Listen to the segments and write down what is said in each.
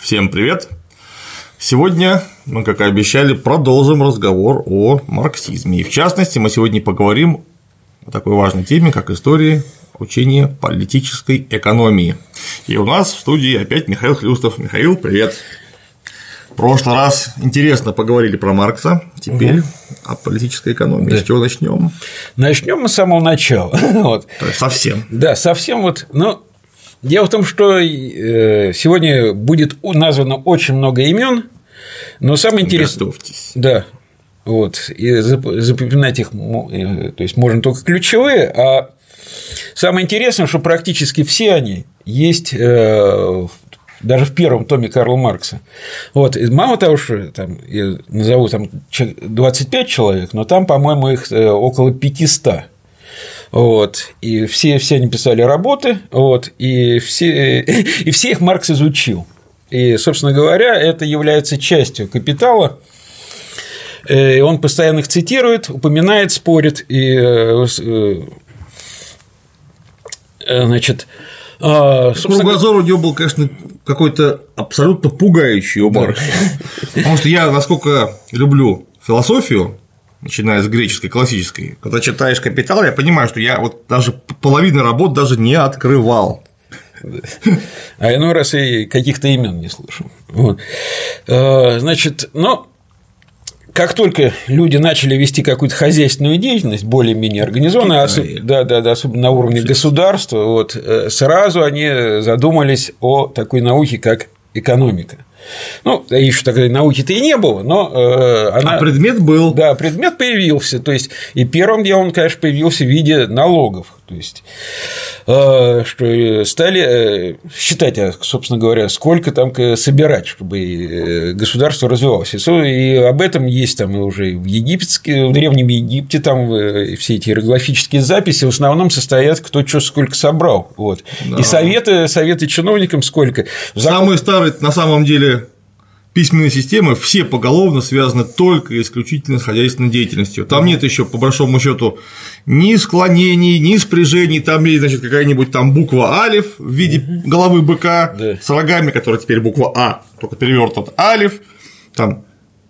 Всем привет! Сегодня мы, как и обещали, продолжим разговор о марксизме. И в частности, мы сегодня поговорим о такой важной теме, как история учения политической экономии. И у нас в студии опять Михаил Хлюстов. Михаил, привет! В прошлый раз интересно поговорили про Маркса, теперь о политической экономии. Да. С чего начнем? Начнем мы с самого начала. Вот. То есть совсем. Да, совсем вот. Но дело в том, что сегодня будет названо очень много имен, но самое интересное. Готовьтесь. Да. Вот. И запоминать их, то есть можно только ключевые, а самое интересное, что практически все они есть даже в первом томе Карла Маркса. Вот. И мало того, что там, я назову там 25 человек, но там, по-моему, их около 500. Вот. И все они писали работы, вот, и все их Маркс изучил. И, собственно говоря, это является частью «Капитала». И он постоянно их цитирует, упоминает, спорит. И, значит, кругозор у него был, конечно, какой-то абсолютно пугающий у Маркса. Потому что я, насколько люблю философию, начиная с греческой, классической, когда читаешь «Капитал», я понимаю, что я вот даже половину работ даже не открывал. А иной раз и каких-то имен не слышал. Вот. Значит, но как только люди начали вести какую-то хозяйственную деятельность, более-менее организованную, особенно на уровне государства, вот, сразу они задумались о такой науке, как экономика. Ну, еще такой науки-то и не было, но она… А предмет был. Да, предмет появился. То есть, и первым делом он, конечно, появился в виде налогов. То есть, что стали считать, собственно говоря, сколько там собирать, чтобы государство развивалось. И об этом есть там уже в Древнем Египте, там все эти иероглифические записи в основном состоят, кто что сколько собрал. Вот. Да. И советы чиновникам сколько. Самые старые, на самом деле, письменные системы все поголовно связаны только и исключительно с хозяйственной деятельностью. Там нет еще, по большому счету, ни склонений, ни спряжений, там есть, значит, какая-нибудь там буква алиф в виде головы быка с рогами, которая теперь буква А, только перевёрнут алиф, там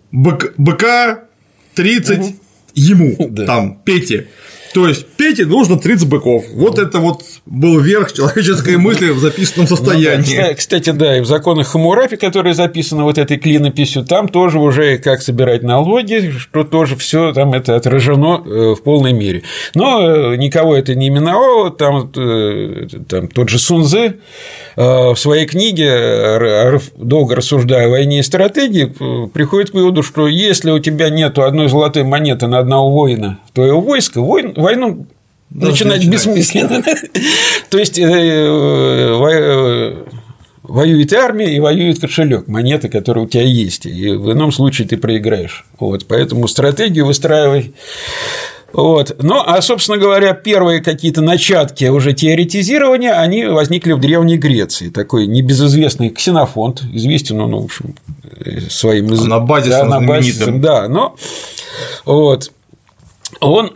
быка 30 ему, там Пете. То есть Пете нужно 30 быков. Вот это вот был верх человеческой мысли в записанном состоянии. Ну, да, кстати, да, и в законах Хаммурапи, которые записаны вот этой клинописью, там тоже уже как собирать налоги, что тоже все там это отражено в полной мере. Но никого это не именовало, там тот же Сун Цзы в своей книге, долго рассуждая о войне и стратегии, приходит к выводу, что если у тебя нет одной золотой монеты на одного воина твоего войска, войну начинать бессмысленно. То есть воюет армия и воюет кошелек, монеты, которые у тебя есть, и в ином случае ты проиграешь. Вот, поэтому стратегию выстраивай. Вот. Ну, а, собственно говоря, первые какие-то начатки уже теоретизирования, они возникли в Древней Греции. Такой небезызвестный Ксенофонт, известен он, в общем, своим анабазисом знаменитым. Да, но вот. Он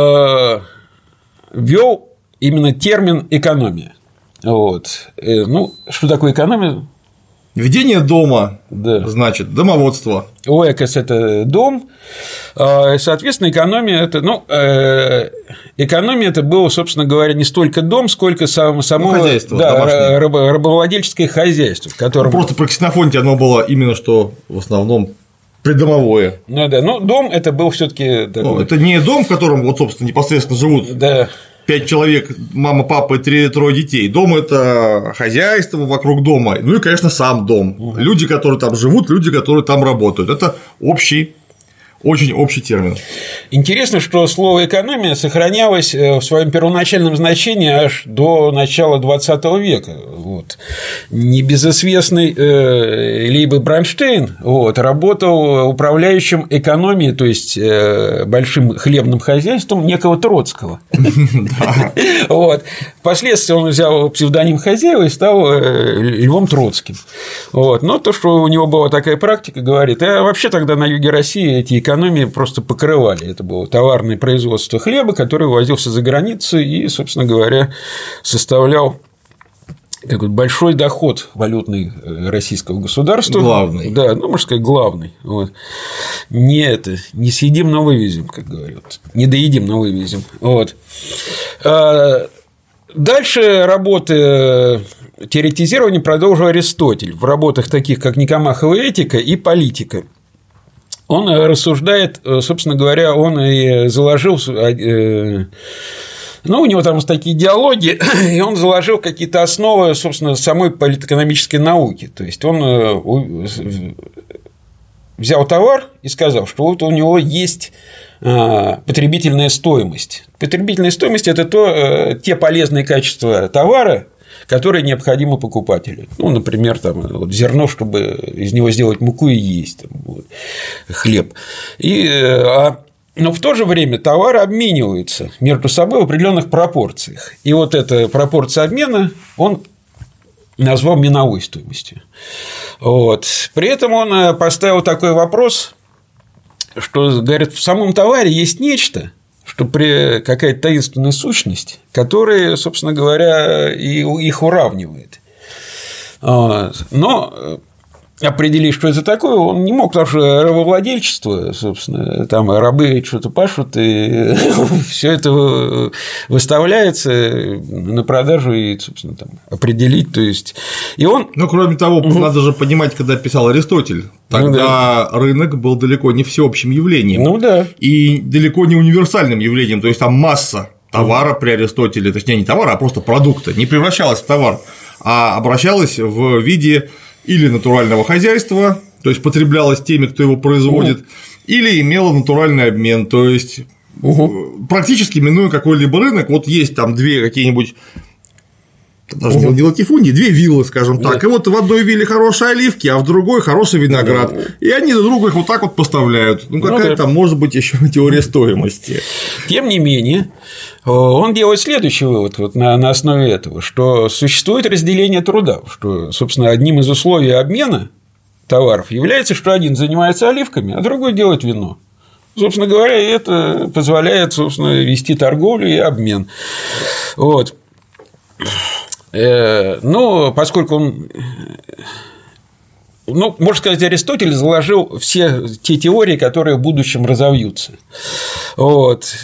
ввел именно термин «экономия». Вот. Ну, что такое экономия? Ведение дома, значит, домоводство. Оэкос – это дом, соответственно, экономия – это, экономия – это было, собственно говоря, не столько дом, сколько само хозяйство, рабовладельческое хозяйство, в котором… Просто про Ксенофонте оно было именно что в основном придомовое. Ну да, но дом это был все-таки. Это не дом, в котором вот, собственно, непосредственно живут 5 человек, мама, папа и трое детей. Дом – это хозяйство вокруг дома, ну и, конечно, сам дом. Люди, которые там живут, люди, которые там работают. Это очень общий термин. Интересно, что слово «экономия» сохранялось в своем первоначальном значении аж до начала XX века. Вот. Небезызвестный Лейб Бронштейн работал управляющим экономией, то есть большим хлебным хозяйством некого Троцкого. Впоследствии он взял псевдоним хозяева и стал Львом Троцким. Но то, что у него была такая практика, говорит, а вообще тогда на юге России эти экономии просто покрывали. Это было товарное производство хлеба, который ввозился за границу и, собственно говоря, составлял как вот большой доход валютный российского государства. Главный. Да, ну, можно сказать, главный. Вот. Не съедим, но вывезем, как говорят. Не доедим, но вывезем. Вот. Дальше работы теоретизирования продолжил Аристотель в работах таких, как «Никомахова этика» и «Политика». Он рассуждает, собственно говоря, он и заложил, ну, у него там такие диалоги, и он заложил какие-то основы, собственно, самой политэкономической науки. То есть он взял товар и сказал, что вот у него есть потребительная стоимость. Потребительная стоимость – это те полезные качества товара, которые необходимы покупателю. Ну, например, там, вот зерно, чтобы из него сделать муку и есть, там, вот, хлеб. Но в то же время товары обмениваются между собой в определенных пропорциях. И вот эта пропорция обмена он назвал миновой стоимостью. Вот. При этом он поставил такой вопрос, что, говорит, в самом товаре есть нечто, что какая-то таинственная сущность, которая, собственно говоря, и их уравнивает. Но определить, что это такое, он не мог, потому что рабовладельчество, собственно, там рабы что-то пашут, и все это выставляется на продажу и, собственно, там, определить, то есть, и он… Ну, кроме того, надо же понимать, когда писал Аристотель, тогда рынок был далеко не всеобщим явлением, и далеко не универсальным явлением, то есть там масса товара при Аристотеле, точнее, не товара, а просто продукта, не превращалась в товар, а обращалась в виде или натурального хозяйства, то есть потреблялось теми, кто его производит, или имело натуральный обмен, то есть практически минуя какой-либо рынок, вот есть там две какие-нибудь, даже не латифундии, две виллы, скажем так, и вот в одной вилле хорошие оливки, а в другой хороший виноград, и они друг другу их вот так вот поставляют, ну какая там может быть еще теория стоимости. Тем не менее, он делает следующий вывод вот на основе этого, что существует разделение труда, что, собственно, одним из условий обмена товаров является, что один занимается оливками, а другой делает вино. Собственно говоря, это позволяет, собственно, вести торговлю и обмен. Вот. Но поскольку он… Ну, можно сказать, Аристотель заложил все те теории, которые в будущем разовьются. Вот.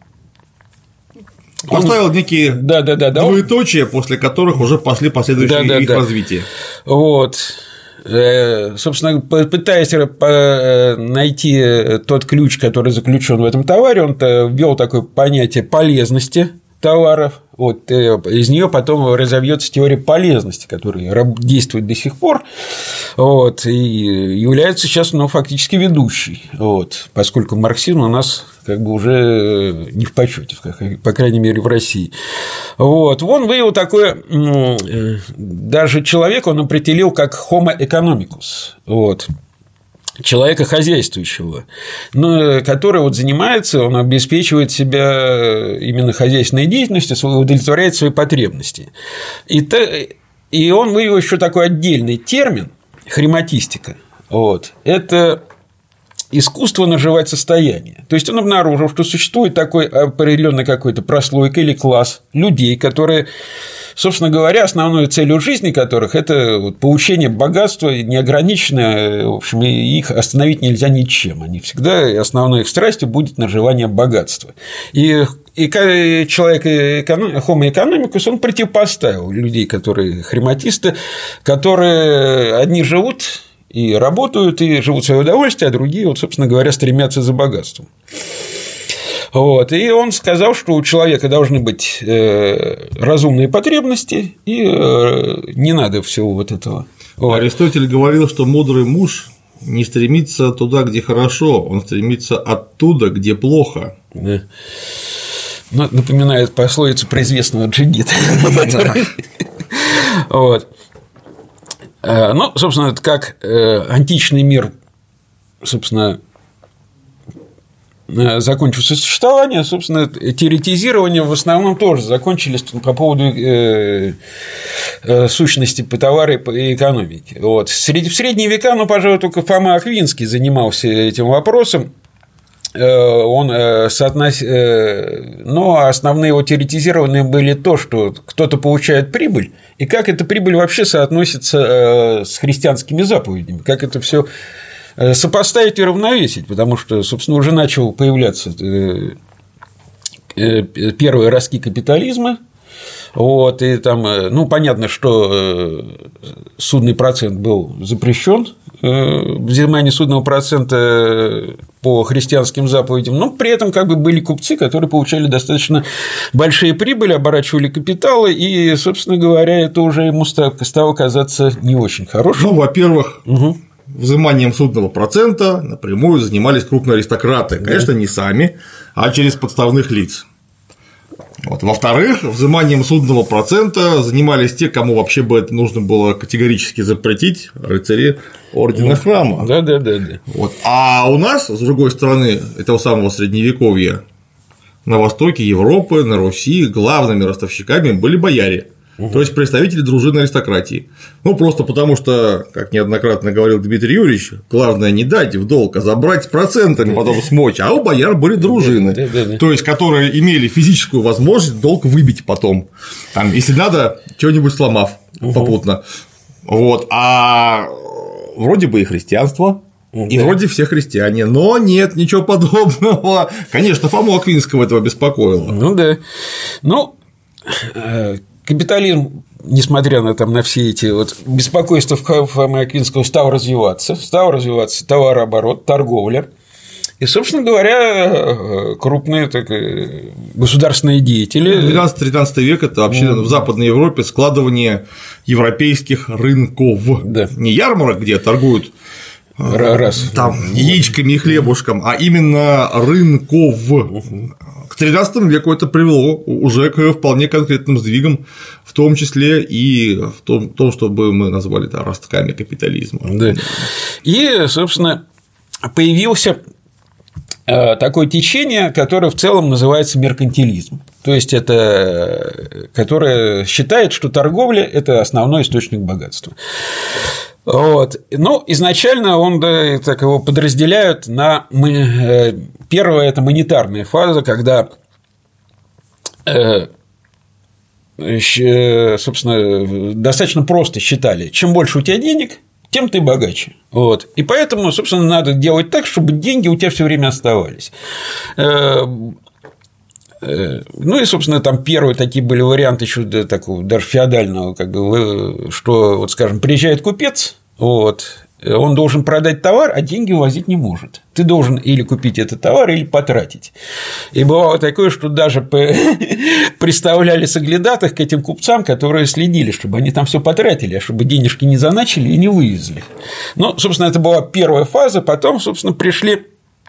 Поставил некие двоеточия, после которых уже пошли последующие их развития. Вот. Собственно, пытаясь найти тот ключ, который заключен в этом товаре, он ввел такое понятие полезности товаров. Вот, из нее потом разовьется теория полезности, которая действует до сих пор, вот, и является сейчас, ну, фактически ведущей, вот, поскольку марксизм у нас как бы уже не в почете, по крайней мере, в России. Вот, он вывел такое, даже человека он определил как homo economicus, вот, человека хозяйствующего, но который вот занимается, он обеспечивает себя именно хозяйственной деятельностью, удовлетворяет свои потребности. И он вывел еще такой отдельный термин – хрематистика. Вот. Это искусство наживать состояние. То есть он обнаружил, что существует такой определенный какой-то прослойка или класс людей, которые, собственно говоря, основной целью жизни которых – это вот получение богатства неограниченное, в общем, их остановить нельзя ничем. Они всегда, основной их страстью будет наживание богатства. И человек homo economicus, он противопоставил людей, которые хрематисты, которые одни живут и работают, и живут в свое удовольствие, а другие, вот, собственно говоря, стремятся за богатством. Вот. И он сказал, что у человека должны быть разумные потребности, и не надо всего вот этого. Вот. Аристотель говорил, что мудрый муж не стремится туда, где хорошо, он стремится оттуда, где плохо. Да. Ну, напоминает пословицу про известного джигита. Вот. Ну, собственно, как античный мир, собственно, закончил свое существование, собственно, теоретизирование в основном тоже закончились по поводу сущности по товару и экономике. Вот. В средние века, ну, пожалуй, только Фома Аквинский занимался этим вопросом. он но основные его теоретизированные были то, что кто-то получает прибыль, и как эта прибыль вообще соотносится с христианскими заповедями, как это все сопоставить и равновесить, потому что, собственно, уже начал появляться первые ростки капитализма. Вот, и там, ну, понятно, что судный процент был запрещен, взимание судного процента по христианским заповедям, но при этом как бы были купцы, которые получали достаточно большие прибыли, оборачивали капиталы, и, собственно говоря, это уже ему стало казаться не очень хорошим. Ну, во-первых, взиманием судного процента напрямую занимались крупные аристократы, конечно, не сами, а через подставных лиц. Вот. Во-вторых, взиманием судного процента занимались те, кому вообще бы это нужно было категорически запретить, рыцари ордена храма. Да. Вот. А у нас, с другой стороны, этого самого средневековья, на востоке Европы, на Руси главными ростовщиками были бояре, то есть представители дружины аристократии. Ну, просто потому что, как неоднократно говорил Дмитрий Юрьевич, главное не дать в долг, а забрать с процентами, потом смочь. А у бояр были дружины, то есть которые имели физическую возможность долг выбить потом, там, если надо, что-нибудь сломав попутно. Вот. А вроде бы и христианство. И вроде все христиане, но нет ничего подобного. Конечно, Фому Аквинского этого беспокоило. Ну да. Ну, капитализм, несмотря на все эти вот беспокойства Фомы Аквинского, стал развиваться товарооборот, торговля. И, собственно говоря, крупные государственные деятели. 12-13 век – это вообще в Западной Европе складывание европейских рынков. Да. Не ярмарок, где торгуют там яичками и хлебушком, а именно рынков. К XIII веку это привело уже к вполне конкретным сдвигам, в том числе и в том, что мы назвали ростками капитализма. Да. И, собственно, появился такое течение, которое в целом называется меркантилизм. То есть это которое считает, что торговля – это основной источник богатства. Вот. Ну, изначально так его подразделяют на… Первая – это монетарная фаза, когда, собственно, достаточно просто считали, чем больше у тебя денег, тем ты богаче. Вот. И поэтому, собственно, надо делать так, чтобы деньги у тебя все время оставались. Ну и, собственно, там первые такие были варианты еще такого даже феодального, что, вот, скажем, приезжает купец, вот, он должен продать товар, а деньги увозить не может. Ты должен или купить этот товар, или потратить. И бывало такое, что даже приставляли соглядатых к этим купцам, которые следили, чтобы они там все потратили, а чтобы денежки не заначили и не вывезли. Ну, собственно, это была первая фаза, потом, собственно, пришли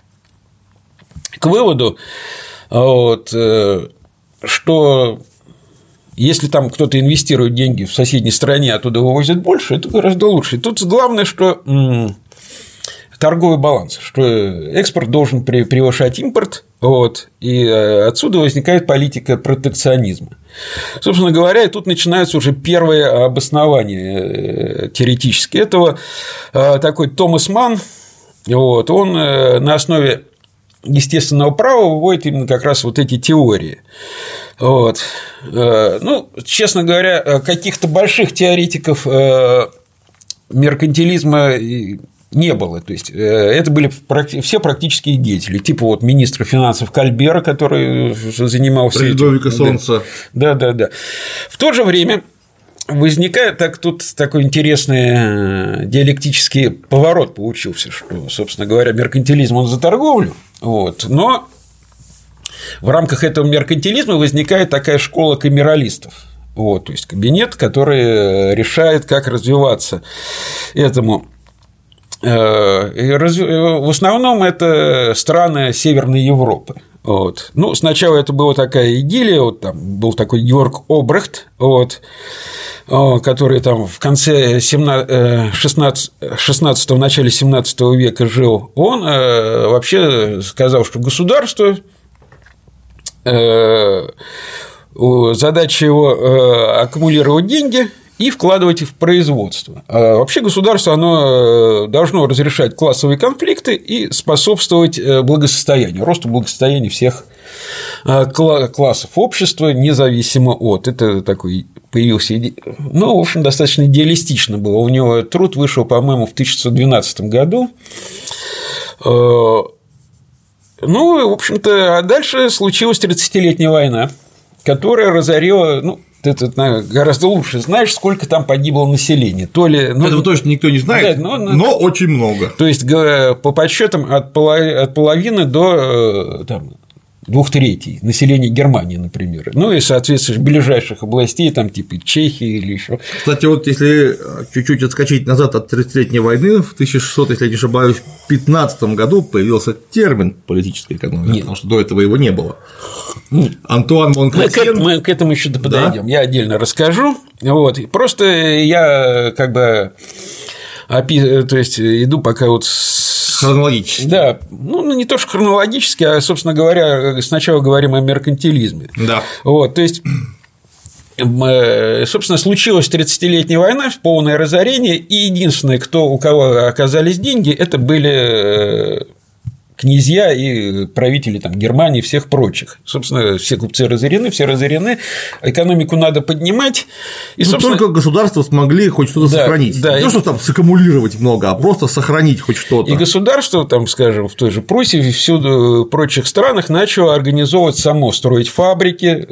к выводу, вот, что если там кто-то инвестирует деньги в соседней стране, оттуда вывозят больше, это гораздо лучше. И тут главное, что торговый баланс, что экспорт должен превышать импорт, вот, и отсюда возникает политика протекционизма. Собственно говоря, и тут начинаются уже первые обоснования теоретические этого. Такой Томас Манн, вот, он на основе естественного права выводит именно как раз вот эти теории. Вот. Ну, честно говоря, каких-то больших теоретиков меркантилизма не было. То есть это были все практические деятели, типа вот министра финансов Кальбера, который занимался Людовика Солнца. Да. В то же время возникает тут такой интересный диалектический поворот получился, что, собственно говоря, меркантилизм он за торговлю, вот, но в рамках этого меркантилизма возникает такая школа камералистов. Вот, то есть кабинет, который решает, как развиваться этому. В основном это страны Северной Европы. Вот. Ну, сначала это была такая идиллия, вот там был такой Георг Обрехт, вот, который там в конце 16-го, начале 17 века жил. Он вообще сказал, что государство, задача его аккумулировать деньги и вкладывать их в производство. А вообще государство оно должно разрешать классовые конфликты и способствовать благосостоянию, росту благосостояния всех классов общества, независимо от. Это такой появился, ну, в общем, достаточно идеалистично было. У него труд вышел, по-моему, в 1912 году. Ну, в общем-то, а дальше случилась 30-летняя война, которая разорила, ну, ты гораздо лучше знаешь, сколько там погибло населения. То ли, ну, этого точно никто не знает, да, но очень много. То есть, по подсчетам от половины до там, 2/3 населения Германии, например. Ну и, соответственно, ближайших областей, там, типа Чехии или еще. Кстати, вот если чуть-чуть отскочить назад от 30-летней войны, в 1600, если я не ошибаюсь, в 15 году появился термин политическая экономика, потому что до этого его не было. Антуан Монкретьен. Мы к этому еще подойдем. Да? Я отдельно расскажу. Вот. Просто я как бы то есть иду пока вот хронологически. Да, ну не то что хронологически, а, собственно говоря, сначала говорим о меркантилизме. Да. Вот, то есть, собственно, случилась 30-летняя война, полное разорение, и единственное, у кого оказались деньги, это были князья и правители там, Германии и всех прочих. Собственно, все купцы разорены, экономику надо поднимать. И, собственно... только государства смогли хоть что-то сохранить. Да, не то, что там сэккумулировать много, а просто сохранить хоть что-то. И государство, там, скажем, в той же Пруссии и всюду прочих странах начало организовывать само, строить фабрики,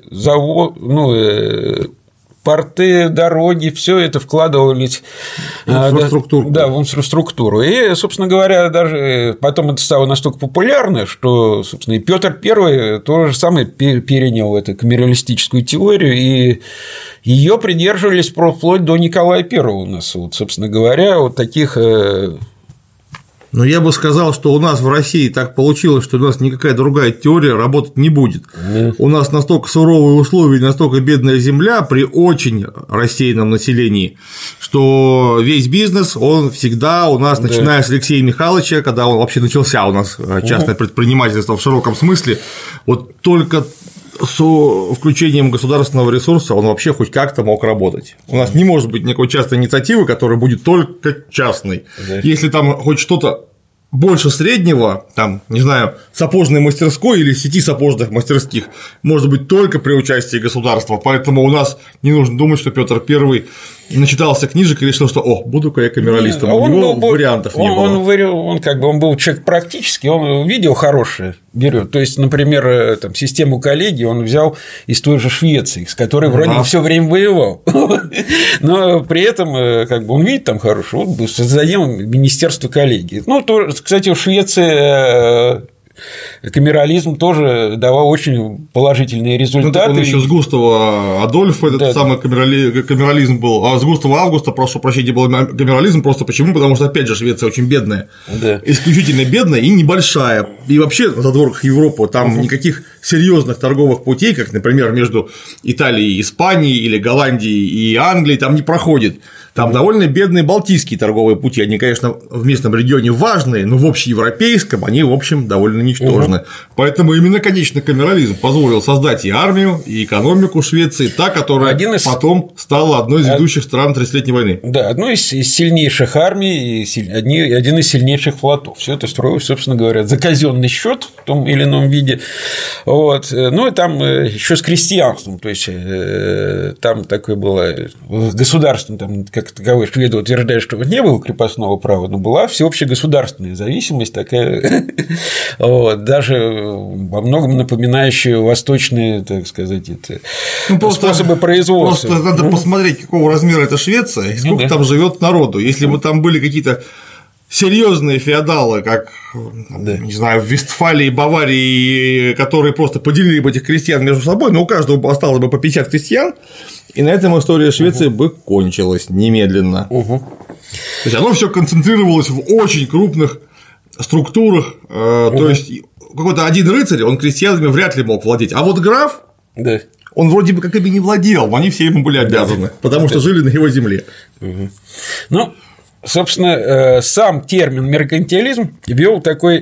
порты, дороги, все это вкладывались в инфраструктуру. Да, в инфраструктуру. И, собственно говоря, даже потом это стало настолько популярно, что, собственно, и Петр I то же самое перенял эту камералистическую теорию, и ее придерживались вплоть до Николая I у нас, вот, собственно говоря, вот таких. Но я бы сказал, что у нас в России так получилось, что у нас никакая другая теория работать не будет. У нас настолько суровые условия, настолько бедная земля при очень рассеянном населении, что весь бизнес, он всегда у нас, начиная с Алексея Михайловича, когда он вообще начался у нас частное предпринимательство в широком смысле, вот только с включением государственного ресурса он вообще хоть как-то мог работать. У нас не может быть никакой частной инициативы, которая будет только частной. Если там хоть что-то больше среднего, там, не знаю, сапожной мастерской или сети сапожных мастерских, может быть только при участии государства. Поэтому у нас не нужно думать, что Петр I начитался книжек и решил, что буду-ка я камералистом. У него вариантов не было. Он был человек практический, он видел хорошее, берет. То есть, например, там, систему коллегий он взял из той же Швеции, с которой вроде бы все время воевал. Но при этом он видит там хорошее, вот создаем министерство коллегий. Ну, кстати, в Швеции камерализм тоже давал очень положительные результаты. Он еще с Густава Адольфа этот самый камерализм был, а с Густава Августа, прошу прощения, был камерализм просто почему? Потому что, опять же, Швеция очень бедная, исключительно бедная и небольшая. И вообще на задворках Европы там никаких серьезных торговых путей, как, например, между Италией и Испанией или Голландией и Англией, там не проходит. Там довольно бедные балтийские торговые пути, они, конечно, в местном регионе важные, но в общеевропейском они, в общем, довольно ничтожны. Поэтому именно конечный камерализм позволил создать и армию, и экономику Швеции, та, которая потом стала одной из ведущих стран 30-летней войны. Да, одной из сильнейших армий и один из сильнейших флотов. Все это строилось, собственно говоря, за казенный счет в том или ином виде. Вот. Ну и там еще с крестьянством, то есть там такое было государство, там, как таковой шведы утверждают, что не было крепостного права, но была всеобщая государственная зависимость такая, вот, даже во многом напоминающая восточные, так сказать, способы производства. Просто надо посмотреть, какого размера эта Швеция и сколько там живет народу. Если бы там были какие-то серьезные феодалы, как, не знаю, в Вестфалии, Баварии, которые просто поделили бы этих крестьян между собой, но у каждого осталось бы по 50 крестьян, и на этом история Швеции бы кончилась немедленно. То есть оно все концентрировалось в очень крупных структурах, то есть какой-то один рыцарь, он крестьянами вряд ли мог владеть, а вот граф, он вроде бы как и не владел, но они все ему были обязаны, потому что жили на его земле. Ну, собственно, сам термин меркантилизм ввел такой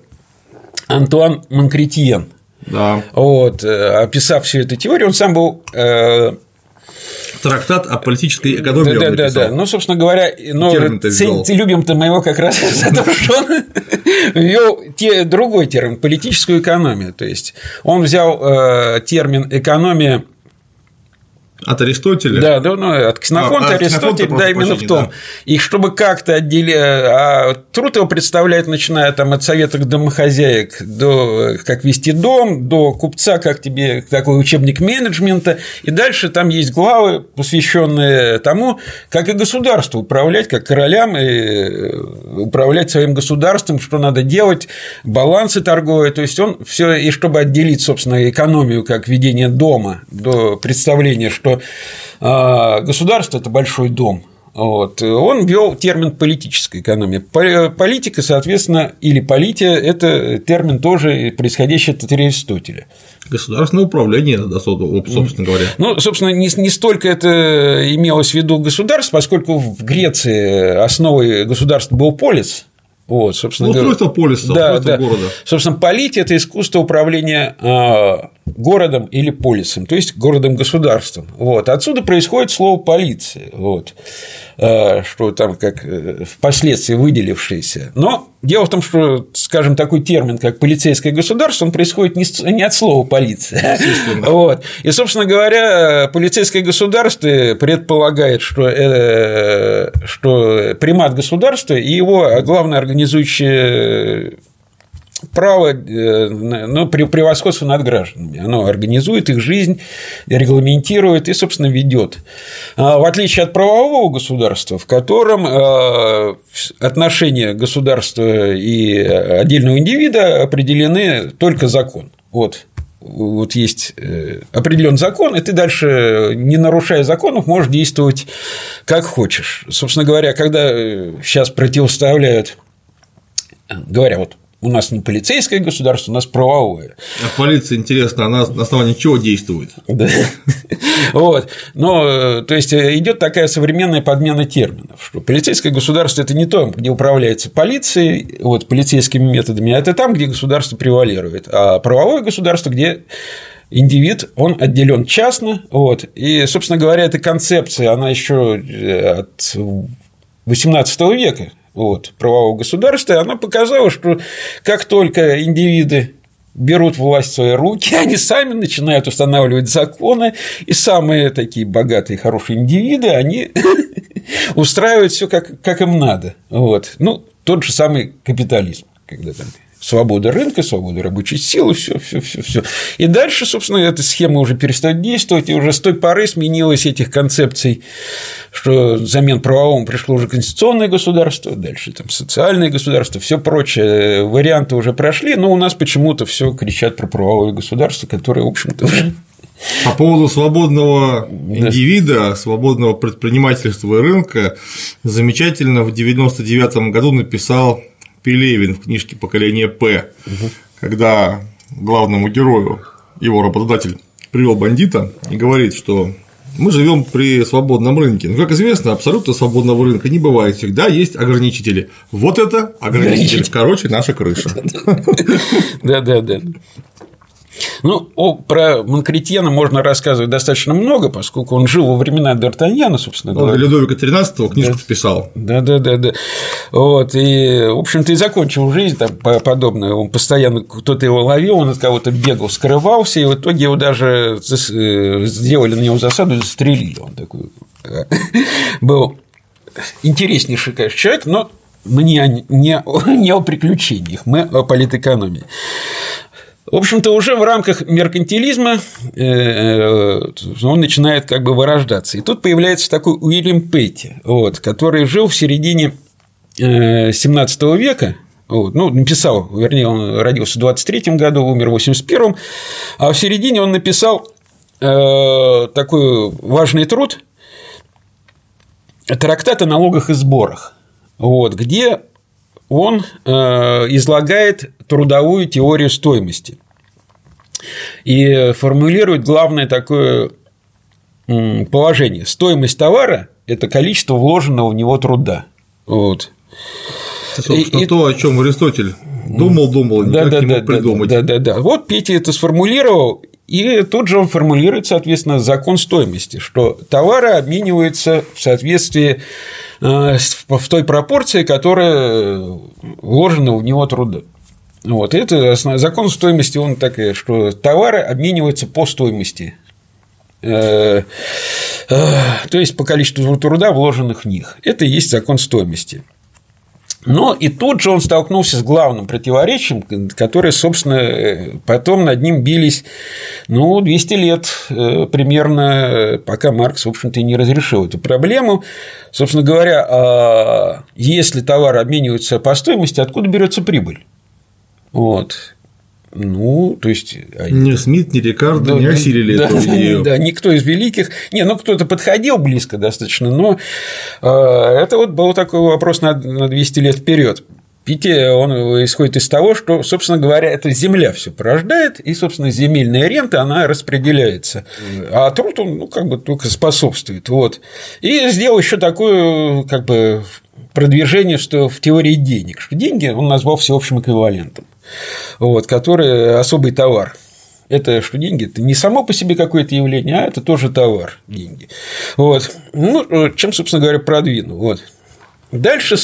Антуан Монкретьен. Да. Вот, описав всю эту теорию, он сам был Трактат о политической экономии. Да. Ну, собственно говоря, любим-то мы его как раз за то, что он ввел другой термин – политическую экономию. То есть он взял термин «экономия». От Аристотеля? Да, от Ксенофонта, Аристотеля, да, именно в том. Да. И чтобы как-то отделить, труд его представляет, начиная там от советов домохозяек до как вести дом, до купца, как тебе такой учебник менеджмента, и дальше там есть главы, посвященные тому, как и государству управлять, как королям и управлять своим государством, что надо делать, балансы торговые, то есть он все, и чтобы отделить, собственно, экономию как ведение дома до представления, что государство – это большой дом. Вот. Он ввел термин «политическая экономия». Политика, соответственно, или полития – это термин тоже происходящий от Аристотеля. Государственное управление, собственно говоря. Ну, собственно, не столько это имелось в виду государство, поскольку в Греции основой государства был полис. Вот, собственно, устройство полиса, устройство города. Собственно, полития – это искусство управления городом или полисом, то есть городом-государством. Вот. Отсюда происходит слово «полиция», вот, что там как впоследствии выделившееся. Но дело в том, что, скажем, такой термин, как полицейское государство, он происходит не от слова «полиция». Вот. И, собственно говоря, полицейское государство предполагает, что примат государства и его главное организующее право, превосходство над гражданами. Оно организует их жизнь, регламентирует и, собственно, ведет. В отличие от правового государства, в котором отношения государства и отдельного индивида определены только законом. Вот есть определенный закон, и ты дальше, не нарушая законов, можешь действовать как хочешь. Собственно говоря, когда сейчас противоставляют, говоря, вот у нас не полицейское государство, у нас правовое. А полиция, интересно, она на основании чего действует? Да. Вот. Но, то есть, идет такая современная подмена терминов, что полицейское государство – это не то, где управляется полицией, вот, полицейскими методами, а это там, где государство превалирует, а правовое государство, где индивид, он отделен частно, вот, и, собственно говоря, эта концепция, она еще от XVIII века, вот, правового государства, и она показала, что как только индивиды берут власть в свои руки, они сами начинают устанавливать законы, и самые такие богатые, хорошие индивиды, они устраивают все как им надо. Вот. Ну, тот же самый капитализм, когда там свобода рынка, свобода рабочей силы, все. И дальше, собственно, эта схема уже перестает действовать, и уже с той поры сменилось этих концепций, что взамен правовому пришло уже конституционное государство, дальше там социальное государство, все прочее, варианты уже прошли, но у нас почему-то все кричат про правовое государство, которое, в общем-то, уже. По поводу свободного индивида, свободного предпринимательства и рынка замечательно в 1999 году написал Пелевин в книжке «Поколение П», когда главному герою его работодатель привел бандита и говорит, что мы живем при свободном рынке. Но, как известно, абсолютно свободного рынка не бывает, всегда есть ограничители. Вот это ограничитель, короче, наша крыша. Да. Ну, про Монкретьена можно рассказывать достаточно много, поскольку он жил во времена Д'Артаньяна, собственно говоря. Людовика XIII книжку писал. Да. Вот, и, в общем-то, и закончил жизнь там подобное. Он постоянно, кто-то его ловил, он от кого-то бегал, скрывался, и в итоге его даже сделали на него засаду и застрелили. Он такой был интереснейший, конечно, человек, но мы не о приключениях, мы о политэкономии. В общем-то, уже в рамках меркантилизма он начинает как бы вырождаться. И тут появляется такой Уильям Петти, вот, который жил в середине XVII века. Вот, ну, написал, вернее, он родился в 23-м году, умер в 81-м, а в середине он написал такой важный труд «Трактат о налогах и сборах», вот, где он излагает трудовую теорию стоимости и формулирует главное такое положение. Стоимость товара – это количество вложенного в него труда. Вот. Собственно, то, о чем Аристотель думал, никак не мог придумать. Да. Вот Петти это сформулировал, И тут же он формулирует, соответственно, закон стоимости, что товары обмениваются в соответствии в той пропорции, которая вложена в него труда. Вот. Это закон стоимости, он такой, что товары обмениваются по стоимости, то есть по количеству труда, вложенных в них. Это и есть закон стоимости. Но и тут же он столкнулся с главным противоречием, которое, собственно, потом над ним бились 200 лет примерно, пока Маркс, в общем-то, и не разрешил эту проблему. Собственно говоря, если товары обмениваются по стоимости, откуда берется прибыль? Вот. То есть… Ни Смит, ни Рикардо не осилили эту идею. Да, никто из великих… кто-то подходил близко достаточно, но это вот был такой вопрос на 200 лет вперед. Питти, он исходит из того, что, собственно говоря, это земля все порождает, и, собственно, земельная рента, она распределяется, а труд, он, только способствует. Вот. И сделал еще такое, продвижение в теории денег, что деньги он назвал всеобщим эквивалентом. Вот, который особый товар. Это что деньги? Это не само по себе какое-то явление, а это тоже товар, деньги. Вот. Чем, собственно говоря, продвинул. Вот. Дальше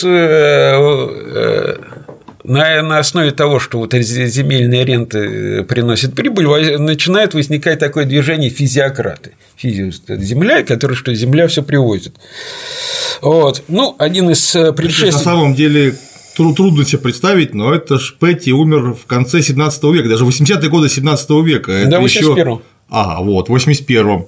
на основе того, что вот земельная рента приносит прибыль, начинает возникать такое движение физиократы. Земля, которая, что земля все привозит. Вот. Один из предшественников… На самом деле… Трудно себе представить, но это ж Петти умер в конце 17 века, даже в 80-е годы 17 века. Это да, в 81-м. В 81-м.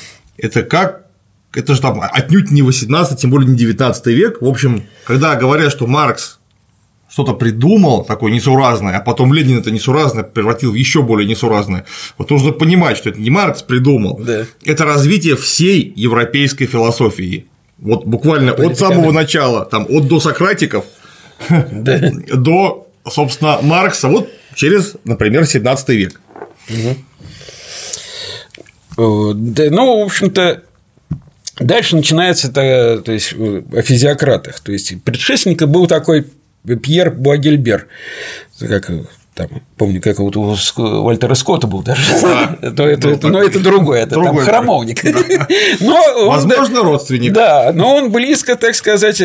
Это же там отнюдь не 18, тем более не 19 век. В общем, когда говорят, что Маркс что-то придумал такое несуразное, а потом Ленин это несуразное превратил в еще более несуразное, вот нужно понимать, что это не Маркс придумал, да. Это развитие всей европейской философии. Вот буквально от самого начала, от досократиков до, собственно, Маркса, вот через, например, 17 век. Да, в общем-то, дальше начинается то есть, о физиократах. То есть, предшественником был такой Пьер Буагильбер, помню, как вот у Вальтера Скотта был даже, но это другое, это там храмовник. Возможно, родственник. Да, но он близко, так сказать,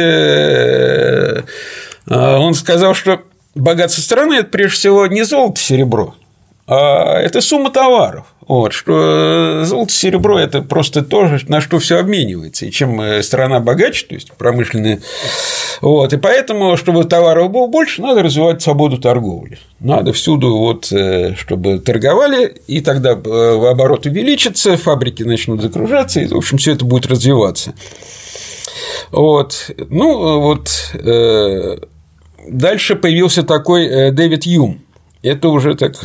он сказал, что богатство страны – это прежде всего не золото, серебро, а это сумма товаров. Вот, что золото, серебро – это просто то, на что все обменивается. И чем страна богаче, то есть промышленная, вот, и поэтому, чтобы товаров было больше, надо развивать свободу торговли. Надо всюду, чтобы торговали, и тогда оборот увеличится, фабрики начнут загружаться, и, в общем, все это будет развиваться. Вот. Дальше появился такой Дэвид Юм. Это уже так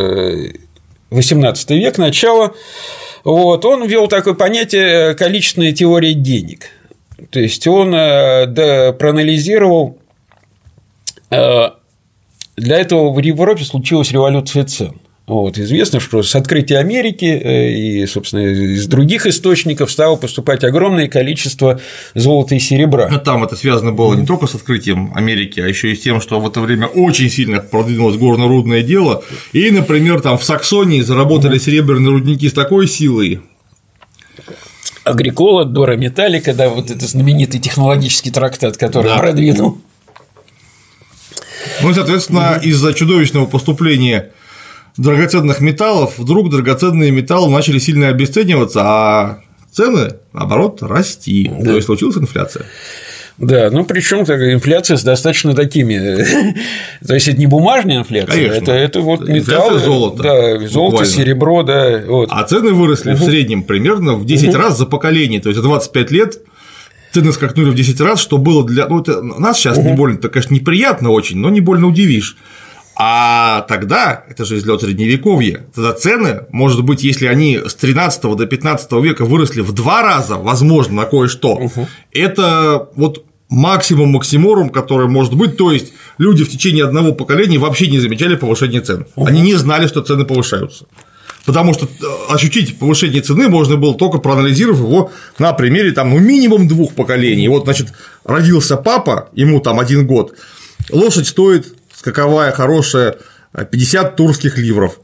18 век, начало. Вот. Он ввел такое понятие количественной теории денег. То есть он проанализировал. Для этого в Европе случилась революция цен. Вот. Известно, что с открытия Америки и, собственно, из других источников стало поступать огромное количество золота и серебра. Но там это связано было не только с открытием Америки, а еще и с тем, что в это время очень сильно продвинулось горно-рудное дело. И, например, там в Саксонии заработали серебряные рудники с такой силой. Агрикола, Дора Металлика, да, вот это знаменитый технологический трактат, который продвинул. Ну и, соответственно, из-за чудовищного поступления драгоценных металлов вдруг драгоценные металлы начали сильно обесцениваться, а цены, наоборот, расти. Да. То есть случилась инфляция. Да, причем инфляция с достаточно такими. То есть это не бумажная инфляция, это вот металл, золото. Да, золото, серебро, да. Вот. А цены выросли в среднем примерно в 10 раз за поколение. То есть за 25 лет цены скакнули в 10 раз, что было для. Это нас сейчас не больно, это, конечно, неприятно очень, но не больно удивишь. А тогда, это же излет Средневековья, тогда цены, может быть, если они с 13 до 15 века выросли в 2 раза, возможно, на кое-что, это вот максимум-максиморум, который может быть, то есть люди в течение одного поколения вообще не замечали повышения цен, они не знали, что цены повышаются. Потому что ощутить повышение цены можно было только проанализировав его на примере минимум 2 поколений. Вот, значит, родился папа, ему 1 год, лошадь стоит скаковая хорошая 50 турских ливров,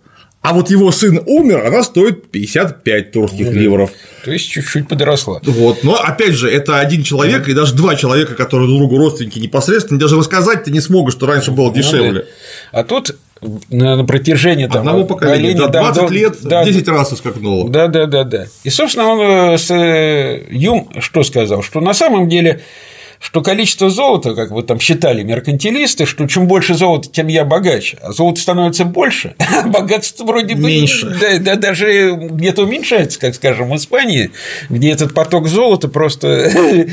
А вот его сын умер, она стоит 55 турских ливров. То есть чуть-чуть подросла. Вот. Но опять же, это один человек и даже два человека, которые друг другу родственники непосредственно, даже рассказать-то не смогут, что раньше было дешевле. А тут на протяжении там, одного поколения, да, 20 лет, да, 10 раз ускакнуло. Да. И, собственно, он Юм что сказал? Что на самом деле, что количество золота, как вы там считали меркантилисты, что чем больше золота, тем я богаче, а золото становится больше, а богатство вроде бы меньше. Да, даже где-то уменьшается, как, скажем, в Испании, где этот поток золота просто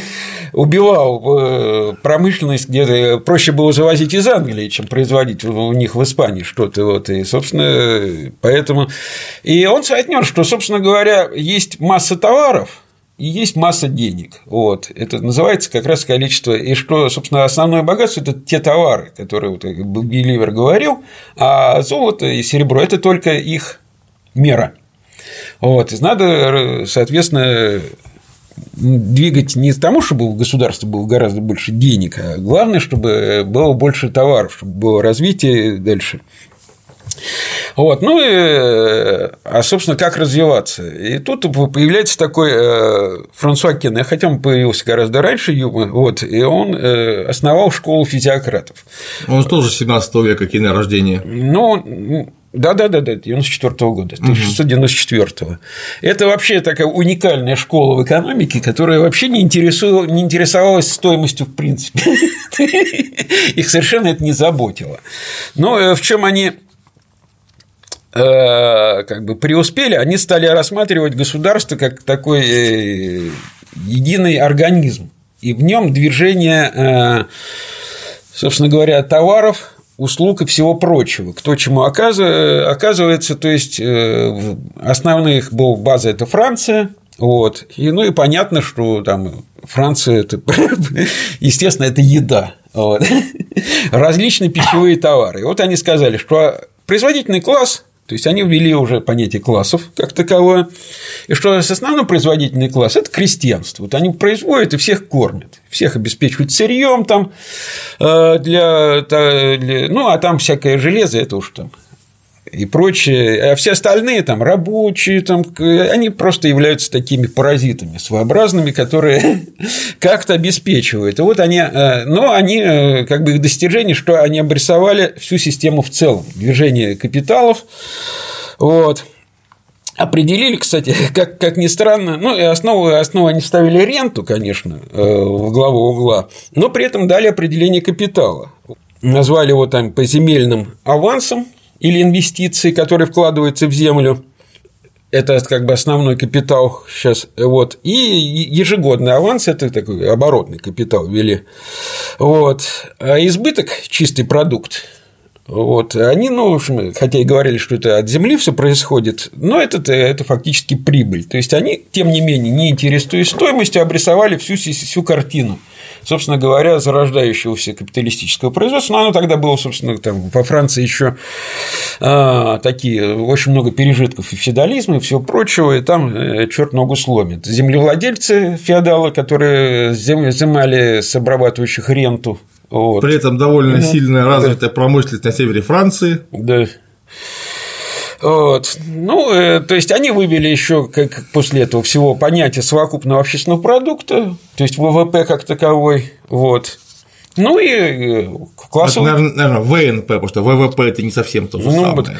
убивал промышленность, где проще было завозить из Англии, чем производить у них в Испании что-то, вот, и, собственно, поэтому… И он соотнес, что, собственно говоря, есть масса товаров, и есть масса денег. Вот. Это называется как раз количество. И что, собственно, основное богатство – это те товары, которые вот Гулливер говорил, а золото и серебро – это только их мера. Вот. И надо, соответственно, двигать не к тому, чтобы у государства было гораздо больше денег, а главное, чтобы было больше товаров, чтобы было развитие дальше. Вот, ну и, собственно, как развиваться? И тут появляется такой Франсуа Кене, хотя он появился гораздо раньше Юма, вот, и он основал школу физиократов. Он тоже 17 века, Кене, рождения. Ну, да, 94-го года, 1694-го. Это вообще такая уникальная школа в экономике, которая вообще не интересовалась стоимостью в принципе. Их совершенно это не заботило. Но в чем они как бы преуспели, они стали рассматривать государство как такой единый организм, и в нем движение, собственно говоря, товаров, услуг и всего прочего, кто чему оказывается, то есть основных была база – это Франция, вот, и, ну и понятно, что там Франция – это, естественно, это еда, вот. Различные пищевые товары. И вот они сказали, что производительный класс, то есть они ввели уже понятие классов как таковое, и что основной производительный класс – это крестьянство. Вот они производят и всех кормят, всех обеспечивают сырьем там ну, а там всякое железо – это уж там и прочее, а все остальные там рабочие, там, они просто являются такими паразитами своеобразными, которые как-то обеспечивают. И вот они, но они, как бы их достижение, что они обрисовали всю систему в целом, движение капиталов, вот. Определили, кстати, как ни странно, ну, и основу они ставили ренту, конечно, в главу угла, но при этом дали определение капитала. Назвали его там поземельным авансом, или инвестиции, которые вкладываются в землю, это как бы основной капитал сейчас, вот, и ежегодный аванс – это такой оборотный капитал ввели, вот, а избыток – чистый продукт, вот, они, ну, хотя и говорили, что это от земли все происходит, но это фактически прибыль, то есть они, тем не менее, не интересуясь стоимостью, обрисовали всю картину. Собственно говоря, зарождающегося капиталистического производства, но оно тогда было, собственно, там, во Франции еще такие очень много пережитков и феодализма и всего прочего, и там черт ногу сломит. Землевладельцы, феодалы, которые взимали с обрабатывающих ренту. Вот. При этом довольно сильная развитая промышленность на севере Франции. Да. Вот. Ну, то есть они вывели еще как после этого всего понятие совокупного общественного продукта, то есть ВВП как таковой, вот. Ну и классовый. Это, наверное, ВНП, потому что ВВП это не совсем то же самое.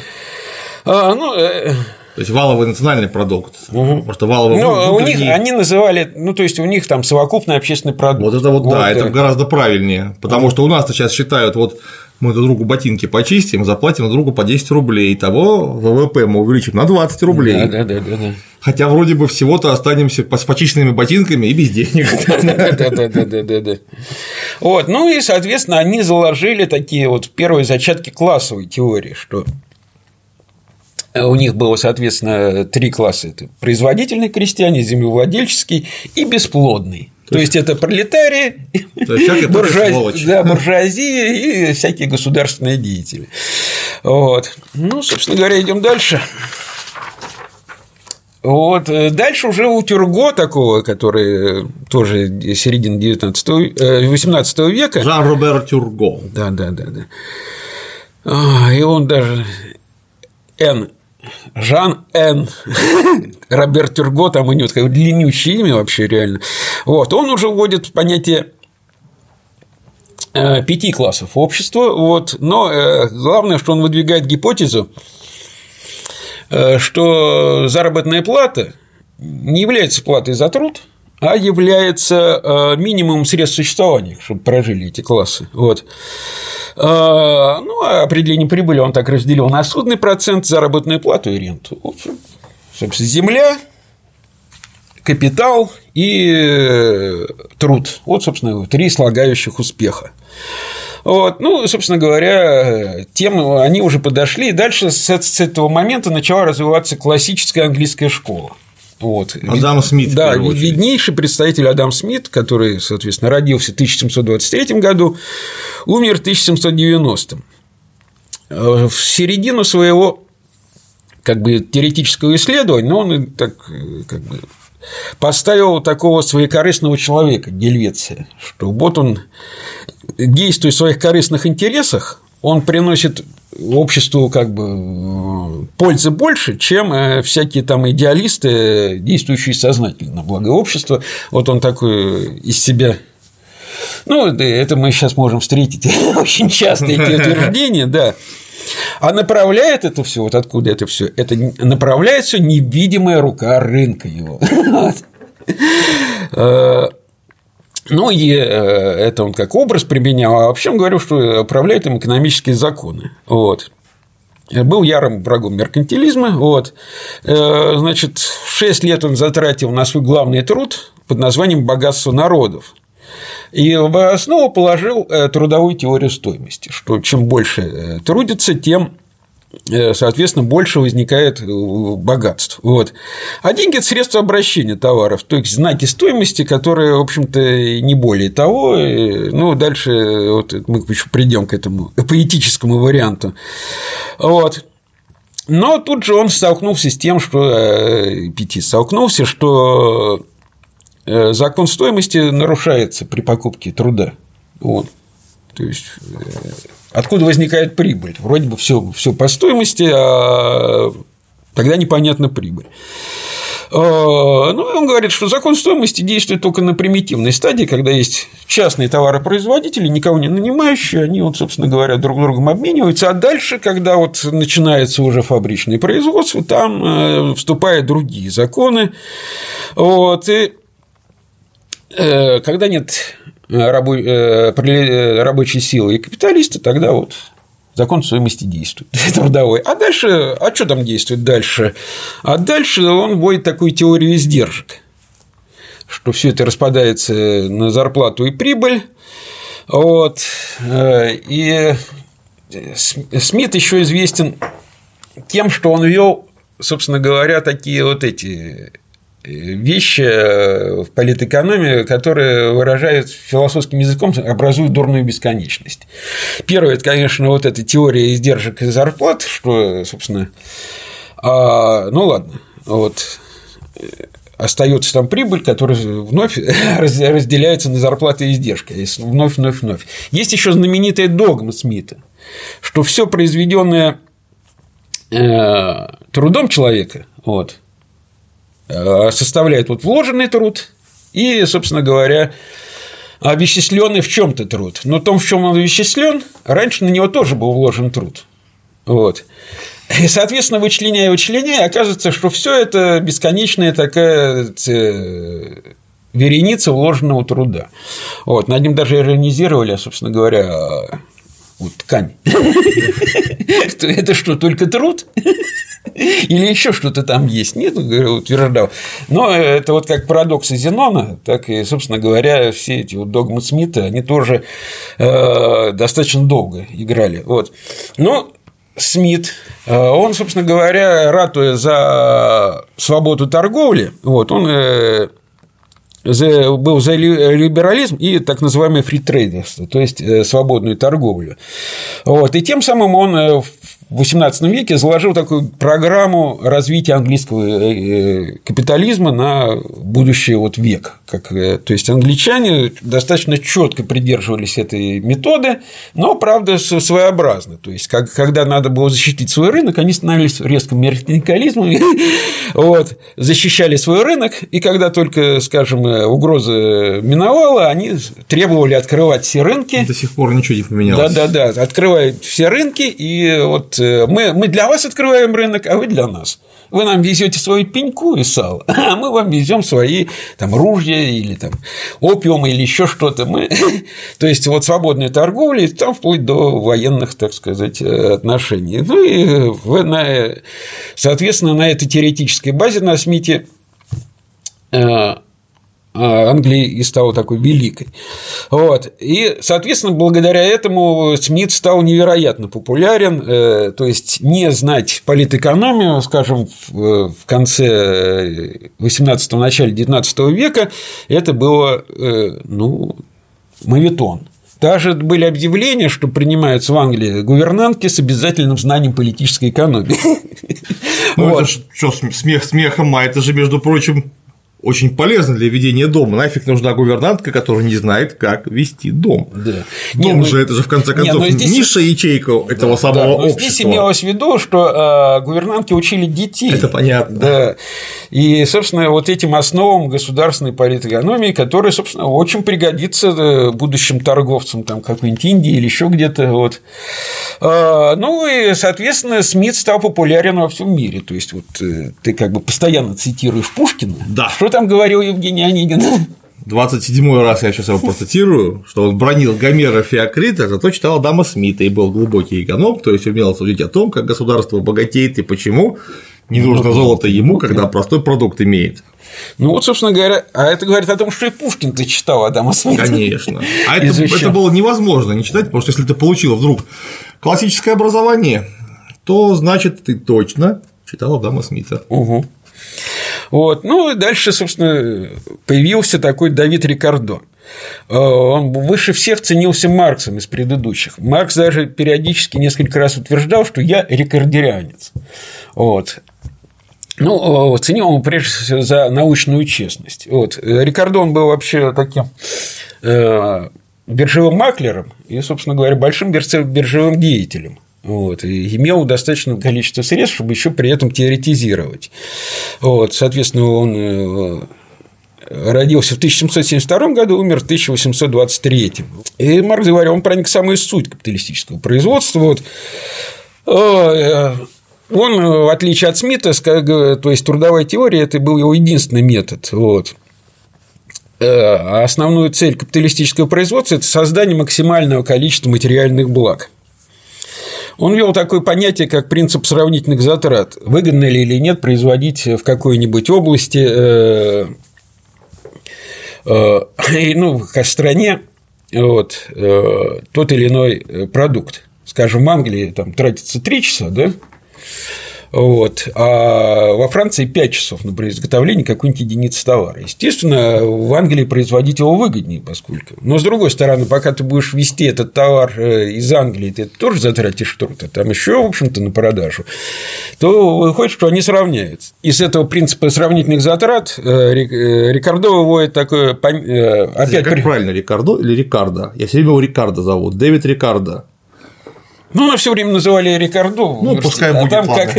То есть валовый национальный продукт. Просто валовый у них они называли, ну, то есть у них там совокупный общественный продукт. Вот это вот, да, это гораздо правильнее. Потому что у нас-то сейчас считают, вот мы друг другу ботинки почистим, заплатим друг другу по 10 рублей. Того ВВП мы увеличим на 20 рублей. Да. Хотя вроде бы всего-то останемся с почищенными ботинками и без денег. Да. Вот, ну и, соответственно, они заложили такие вот первые зачатки классовой теории, что у них было, соответственно, 3 класса: это производительный крестьяне, землевладельческий и бесплодный. То есть это пролетарии, буржуазия и всякие государственные деятели. Вот. Ну, собственно говоря, идем дальше. Вот. Дальше уже у Тюрго такого, который тоже середины 18 века. Жан-Робер Тюрго. Да. И он даже Жан Н. Роберт Тюрго, там у него такое длиннющее имя вообще реально. Вот, он уже вводит понятие 5 классов общества, вот, но главное, что он выдвигает гипотезу, что заработная плата не является платой за труд, а является минимумом средств существования, чтобы прожили эти классы. Вот. Ну, а определение прибыли он так разделил на судный процент, заработную плату и ренту. Вот, собственно, земля, капитал и труд. Вот, собственно, 3 слагающих успеха. Вот. Ну, собственно говоря, тем они уже подошли. И дальше с этого момента начала развиваться классическая английская школа. Вот. Адам Смит. Да, виднейший представитель Адам Смит, который, соответственно, родился в 1723 году, умер в 1790. В середину своего теоретического исследования он так, поставил такого своекорыстного человека, Гельвеция, что вот он, действуя в своих корыстных интересах, он приносит обществу пользы больше, чем всякие там идеалисты, действующие сознательно на благо общества. Вот он такой из себя. Ну, это мы сейчас можем встретить очень часто, эти утверждения, да. А направляет это все, вот откуда это все? Это направляет все невидимая рука рынка его. Ну, и это он как образ применял, а вообще он говорил, что управляет им экономические законы. Вот. Был ярым врагом меркантилизма. Вот. Значит, 6 лет он затратил на свой главный труд под названием «Богатство народов». И в основу положил трудовую теорию стоимости, что чем больше трудится, тем, соответственно, больше возникает богатств. Вот. А деньги – это средства обращения товаров, то есть знаки стоимости, которые, в общем-то, не более того. Ну, дальше вот мы еще придем к этому поэтическому варианту. Вот. Но тут же он столкнулся с тем, что закон стоимости нарушается при покупке труда. Вот. То есть, откуда возникает прибыль? Вроде бы все по стоимости, а тогда непонятна прибыль. Ну, и он говорит, что закон стоимости действует только на примитивной стадии, когда есть частные товаропроизводители, никого не нанимающие, они, вот, собственно говоря, друг другом обмениваются, а дальше, когда вот начинается уже фабричное производство, там вступают другие законы. Вот, и когда нет рабочей силы и капиталиста, тогда вот закон стоимости действует, трудовой. А дальше, что там действует дальше? А дальше он вводит такую теорию издержек, что все это распадается на зарплату и прибыль. Вот. И Смит еще известен тем, что он ввел, собственно говоря, такие вот эти вещи в политэкономии, которые выражают философским языком, образуют дурную бесконечность. Первое – это, конечно, вот эта теория издержек и зарплат, что, собственно, ну ладно, вот остается там прибыль, которая вновь разделяется на зарплаты и издержки, вновь. Есть еще знаменитая догма Смита, что все произведенное трудом человека, вот, составляет вот вложенный труд и, собственно говоря, овеществленный в чем-то труд. Но в том, в чем он овеществлен, раньше на него тоже был вложен труд. Вот. И, соответственно, вычленяя, оказывается, что все это бесконечная такая вереница вложенного труда. Вот. Над ним даже иронизировали, собственно говоря, вот ткань. Это что, только труд? Или еще что-то там есть? Нет, утверждал. Но это вот как парадоксы Зенона, так и, собственно говоря, все эти вот догмы Смита, они тоже достаточно долго играли. Вот. Но Смит, он, собственно говоря, ратуя за свободу торговли, вот, он был за либерализм и так называемое фритрейдерство, то есть свободную торговлю. Вот. И тем самым он в XVIII веке заложил такую программу развития английского капитализма на будущий вот век. То есть англичане достаточно четко придерживались этой методы, но, правда, своеобразно. То есть, когда надо было защитить свой рынок, они становились резким меркантилизмом, вот, защищали свой рынок, и когда только, скажем, угроза миновала, они требовали открывать все рынки. До сих пор ничего не поменялось. Да, открывают все рынки, и вот мы для вас открываем рынок, а вы для нас. Вы нам везете свою пеньку и сало, а мы вам везем свои там ружья или там опиум или еще что-то. То есть вот свободная торговля, там вплоть до военных, так сказать, отношений. Ну и соответственно на этой теоретической базе на Смите Англия и стала такой великой. Вот. И, соответственно, благодаря этому Смит стал невероятно популярен. То есть не знать политэкономию, скажем, в конце 18-го, начале 19 века, это было, моветон. Даже были объявления, что принимаются в Англии гувернантки с обязательным знанием политической экономии. Ну, это что, смех смехом, а это же, между прочим, очень полезно для ведения дома. Нафиг нужна гувернантка, которая не знает, как вести дом. Да. Дом же это же в конце концов низшая ячейка этого самого общества. Здесь имелось в виду, что гувернантки учили детей. Это понятно. Да. И, собственно, вот этим основам государственной политэкономии, которая, собственно, очень пригодится будущим торговцам там какой-нибудь Индии или еще где-то. Вот. Ну и, соответственно, Смит стал популярен во всем мире. То есть, вот ты как бы постоянно цитируешь Пушкина. Да. Что там говорил Евгений Онегин? 27-й раз я сейчас его процитирую, что он бронил Гомера Феокрита, зато читал Адама Смита и был глубокий эконом, то есть умел судить о том, как государство богатеет и почему не нужно золото ему, когда простой продукт имеет. Ну вот, собственно говоря, а это говорит о том, что и Пушкин-то читал Адама Смита. Конечно. А это было невозможно не читать, потому что если ты получил вдруг классическое образование, то значит ты точно читал Адама Смита. Угу. Вот. Ну и дальше, собственно, появился такой Давид Рикардо. Он выше всех ценился Марксом из предыдущих. Маркс даже периодически несколько раз утверждал, что я рикардианец. Вот. Ну, ценил он прежде всего за научную честность. Вот. Рикардо он был вообще таким биржевым маклером и, собственно говоря, большим биржевым деятелем. Вот, и имел достаточное количество средств, чтобы еще при этом теоретизировать. Вот, соответственно, он родился в 1772 году, умер в 1823. И Маркс говорил, он проник в самую суть капиталистического производства. Вот. Он, в отличие от Смита, то есть трудовая теория, это был его единственный метод. Вот. А основную цель капиталистического производства – это создание максимального количества материальных благ. Он ввел такое понятие, как принцип сравнительных затрат. Выгодно ли или нет производить в какой-нибудь области, в стране вот, тот или иной продукт. Скажем, в Англии там тратится 3 часа, да? Вот, а во Франции 5 часов на изготовление какой-нибудь единицы товара. Естественно, в Англии производить его выгоднее, поскольку. Но с другой стороны, пока ты будешь везти этот товар из Англии, ты тоже затратишь что-то, там еще, в общем-то, на продажу, то выходит, что они сравняются. Из этого принципа сравнительных затрат Рикардо выводит такое. Опять как правильно, Рикардо или Рикардо? Я все время его Рикардо зовут. Дэвид Рикардо. Ну, нас все время называли Рикардо. Ну, пускай будет, там как...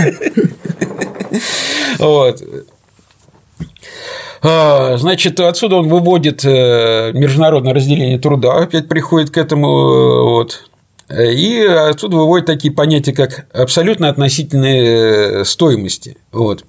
Вот. Значит, отсюда он выводит международное разделение труда, опять приходит к этому, вот. И отсюда выводит такие понятия, как абсолютно относительные стоимости. Вот.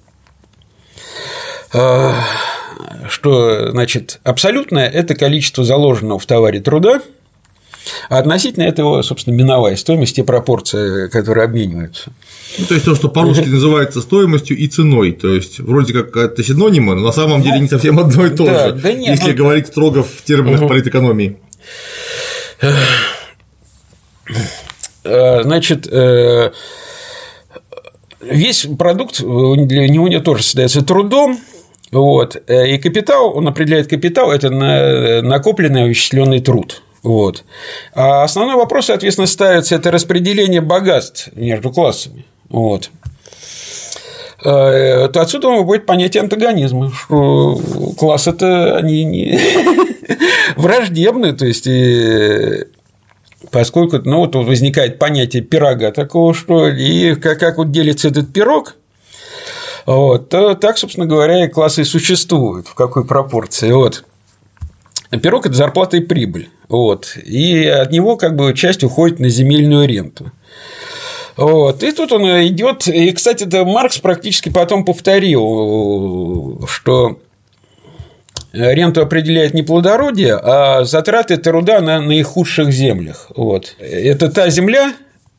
Что значит абсолютное – это количество заложенного в товаре труда. А относительно этого, собственно, миновая стоимость, те пропорции, которые обмениваются. Ну, то есть то, что по-русски называется стоимостью и ценой. То есть, вроде как это синонимы, но на самом деле не совсем одно и то же, да нет, если говорить строго в терминах политэкономии. Значит, весь продукт для него тоже создается трудом. Вот, и капитал, он определяет капитал, это накопленный овеществленный труд. Вот. А основной вопрос, соответственно, ставится – это распределение богатств между классами. Вот. то отсюда будет понятие антагонизма, что классы-то они не враждебны, то есть поскольку вот возникает понятие пирога такого, что и как вот делится этот пирог, вот, то так, собственно говоря, и классы и существуют, в какой пропорции. Вот. Пирог – это зарплата и прибыль, вот, и от него как бы часть уходит на земельную ренту. Вот. И тут он идет. И, кстати, это Маркс практически потом повторил, что ренту определяет не плодородие, а затраты труда на наихудших землях. Вот. Это та земля,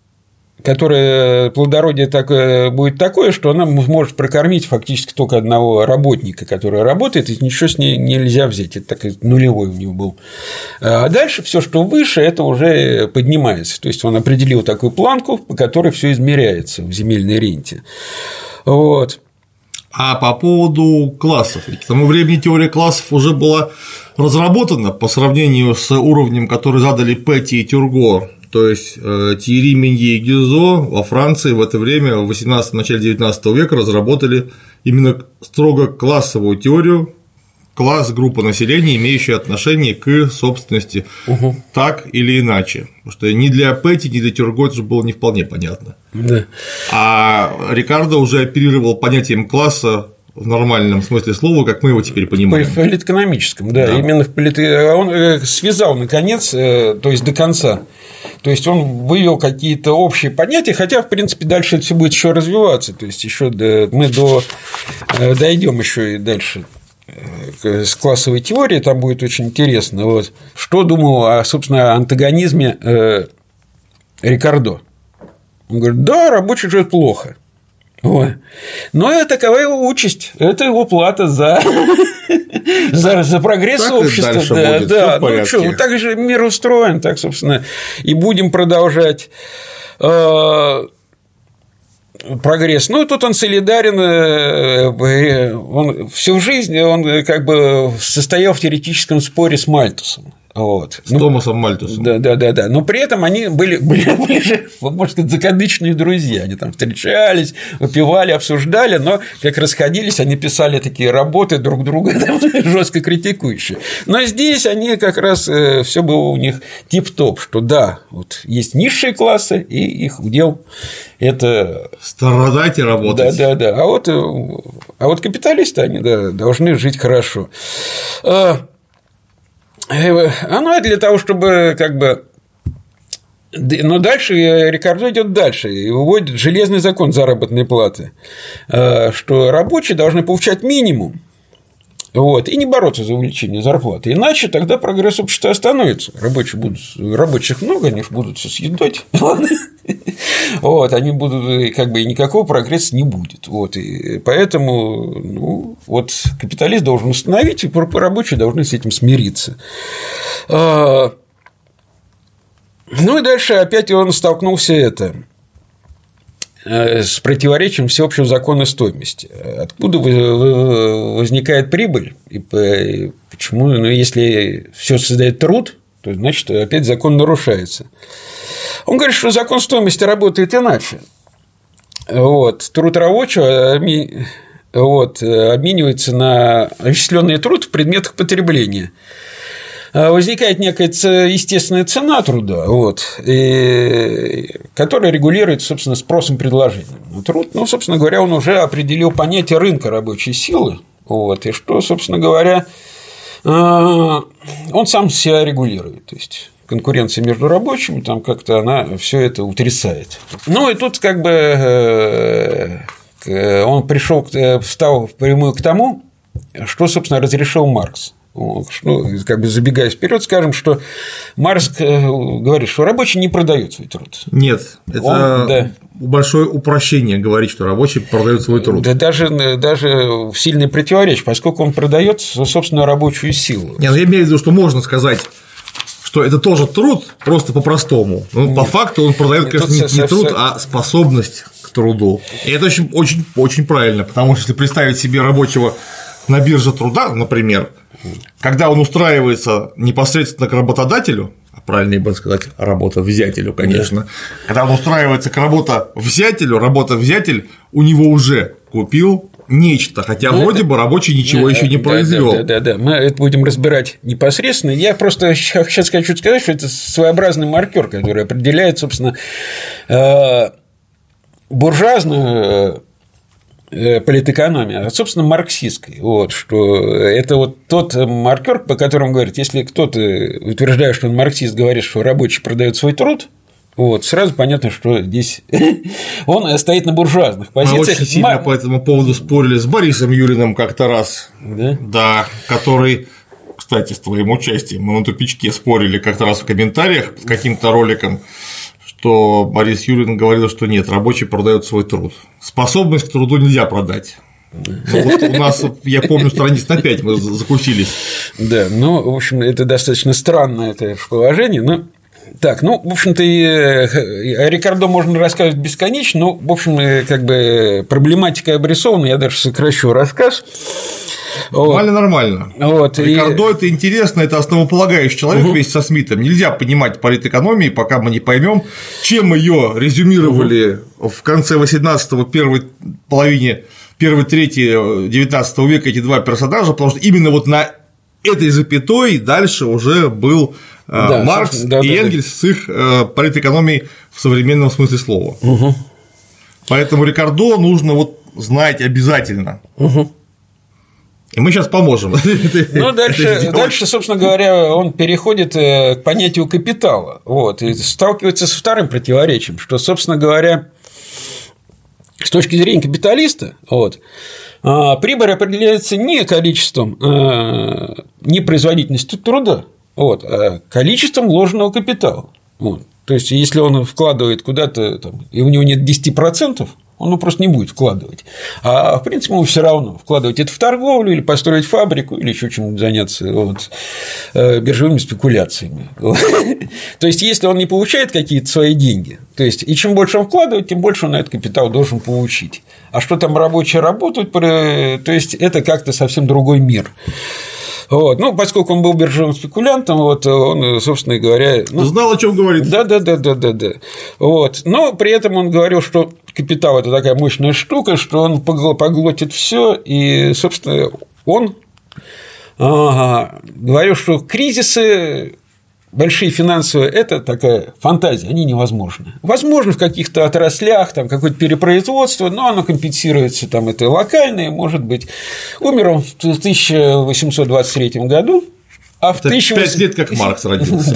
которая плодородие будет такое, что она может прокормить фактически только одного работника, который работает, и ничего с ней нельзя взять. Это такой нулевой у него был. А дальше все, что выше, это уже поднимается. То есть он определил такую планку, по которой все измеряется в земельной ренте. Вот. А по поводу классов. К тому времени теория классов уже была разработана по сравнению с уровнем, который задали Петти и Тюрго. То есть Тьерри, Менье и Гюзо во Франции в это время, в 18 начале 19 века, разработали именно строго классовую теорию, класс, группа населения, имеющая отношение к собственности, так или иначе. Потому что ни для Петти, ни для Тюрго это же было не вполне понятно. Да. А Рикардо уже оперировал понятием класса в нормальном смысле слова, как мы его теперь понимаем. В политэкономическом, да. Именно он связал, наконец, то есть до конца. То есть он вывел какие-то общие понятия, хотя, в принципе, дальше это все будет еще развиваться. То есть еще мы дойдем еще и дальше с классовой теории, там будет очень интересно. Вот. Что думал, собственно, о антагонизме Рикардо? Он говорит: да, рабочий живет плохо. Ой. Но такова его участь, это его плата за прогресс так общества. Да, ну что, так же мир устроен, так, собственно, и будем продолжать прогресс. Ну, тут он солидарен, он всю жизнь он как бы состоял в теоретическом споре с Мальтусом. Вот. С Томасом Мальтусом. Да. Но при этом они были же, можно сказать, закадычные друзья. Они там встречались, выпивали, обсуждали, но как расходились, они писали такие работы друг друга жестко критикующие. Но здесь они как раз все было у них тип-топ, что да, вот есть низшие классы, и их удел это страдать и работать. Да. А вот капиталисты, они должны жить хорошо. Оно для того, чтобы как бы. Но дальше Рикардо идет дальше и выводит железный закон заработной платы, что рабочие должны получать минимум. Вот, и не бороться за увеличение зарплаты. Иначе тогда прогресс общества остановится. Рабочих много, они же будут все съедать. Вот, они будут, как бы, и никакого прогресса не будет. Вот, и поэтому вот капиталист должен установить, и рабочие должны с этим смириться. Ну и дальше опять он столкнулся с противоречием всеобщего закона стоимости. Откуда возникает прибыль и почему? Ну, если все создает труд, то значит опять закон нарушается. Он говорит, что закон стоимости работает иначе. Вот. Труд рабочего обменивается на осуществленный труд в предметах потребления. Возникает некая естественная цена труда, которая регулируется, собственно, спросом и предложением. Труд, собственно говоря, он уже определил понятие рынка рабочей силы, и что, собственно говоря, он сам себя регулирует. То есть конкуренция между рабочими, там как-то она все это утрясает. Ну и тут как бы он встал впрямую к тому, что, собственно, разрешил Маркс. Как бы забегая вперед, скажем, что Маркс говорит, что рабочий не продает свой труд. Нет, это большое упрощение говорить, что рабочий продает свой труд. Да даже в сильное противоречие, поскольку он продает собственную рабочую силу. Нет, я имею в виду, что можно сказать, что это тоже труд, просто по-простому. Но по факту он продает, конечно, не труд, а способность к труду. И это очень правильно, потому что если представить себе рабочего на бирже труда, например, когда он устраивается непосредственно к работодателю, а правильнее бы сказать, работодателю, конечно, когда он устраивается к работодателю, работодатель у него уже купил нечто, хотя вроде бы рабочий ничего еще не произвел. Да, мы это будем разбирать непосредственно. Я просто сейчас хочу сказать, что это своеобразный маркер, который определяет, собственно, буржуазную политэкономию, а, собственно, марксистской. Вот, что это вот тот маркер, по которому говорят, если кто-то, утверждая, что он марксист, говорит, что рабочий продает свой труд, вот, сразу понятно, что здесь он стоит на буржуазных позициях. Мы очень сильно по этому поводу спорили с Борисом Юриным как-то раз, да, который, кстати, с твоим участием, мы на тупичке спорили как-то раз в комментариях с каким-то роликом, что Борис Юрин говорил, что нет, рабочий продает свой труд. Способность к труду нельзя продать. Ну, вот у нас, я помню, страниц на 5 мы закусились. Да, ну, в общем, это достаточно странное это положение, но. Так, ну, в общем-то, о Рикардо можно рассказывать бесконечно, но, в общем, как бы проблематика обрисована, я даже сокращу рассказ. Нормально. Вот, Рикардо это интересно, это основополагающий человек вместе со Смитом. Нельзя понимать политэкономии, пока мы не поймем, чем ее резюмировали в конце 18-го, первой трети 19 века эти два персонажа, потому что именно вот на этой запятой дальше уже был Маркс и Энгельс с их политэкономией в современном смысле слова. Поэтому Рикардо нужно вот знать обязательно. И мы сейчас поможем. Ну, дальше, собственно говоря, он переходит к понятию капитала. Вот, и сталкивается со вторым противоречием, что, собственно говоря, с точки зрения капиталиста, вот, прибыль определяется не количеством, не производительностью труда, вот, а количеством вложенного капитала. Вот. То есть, если он вкладывает куда-то, и у него нет 10%, он просто не будет вкладывать. А в принципе, ему все равно вкладывать это в торговлю или построить фабрику или еще чем-нибудь заняться биржевыми спекуляциями. То есть, если он не получает какие-то свои деньги, то есть, и чем больше он вкладывает, тем больше он на этот капитал должен получить. А что там рабочие работают, то есть это как-то совсем другой мир. Вот. Ну, поскольку он был биржевым спекулянтом, вот, он, собственно говоря. Знал, о чем говорит. Да. Вот. Но при этом он говорил, что капитал – это такая мощная штука, что он поглотит все, и, собственно, он говорил, что кризисы. Большие финансовые – это такая фантазия, они невозможны. Возможно, в каких-то отраслях, там какое-то перепроизводство, но оно компенсируется, там это локальное, может быть. Умер он в 1823 году, а в 5 лет как Маркс родился.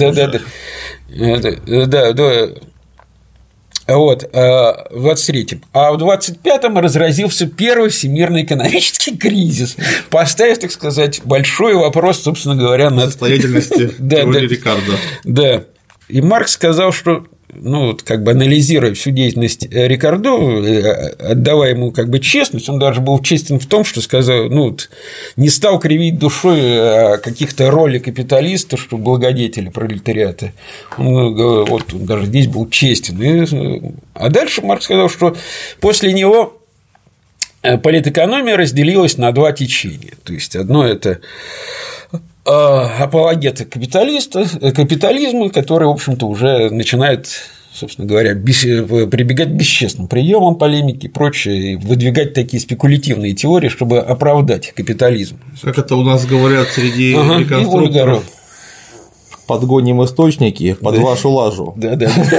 Да. Вот, в 23-м. А в 25-м разразился первый всемирный экономический кризис, поставив, так сказать, большой вопрос, собственно говоря, на состоятельности теории Рикардо. Да. И Маркс сказал, что, как бы анализируя всю деятельность Рикардо, отдавая ему как бы честность, он даже был честен в том, что сказал, не стал кривить душой каких-то роли капиталиста, что благодетели пролетариата. Он даже здесь был честен. А дальше Маркс сказал, что после него политэкономия разделилась на два течения. То есть, одно – это апологеты капитализма, который, в общем-то, уже начинает, собственно говоря, прибегать к бесчестным приемам полемики и прочее, и выдвигать такие спекулятивные теории, чтобы оправдать капитализм. Как это у нас говорят среди реконструкторов? Подгоним источники под вашу лажу. Да.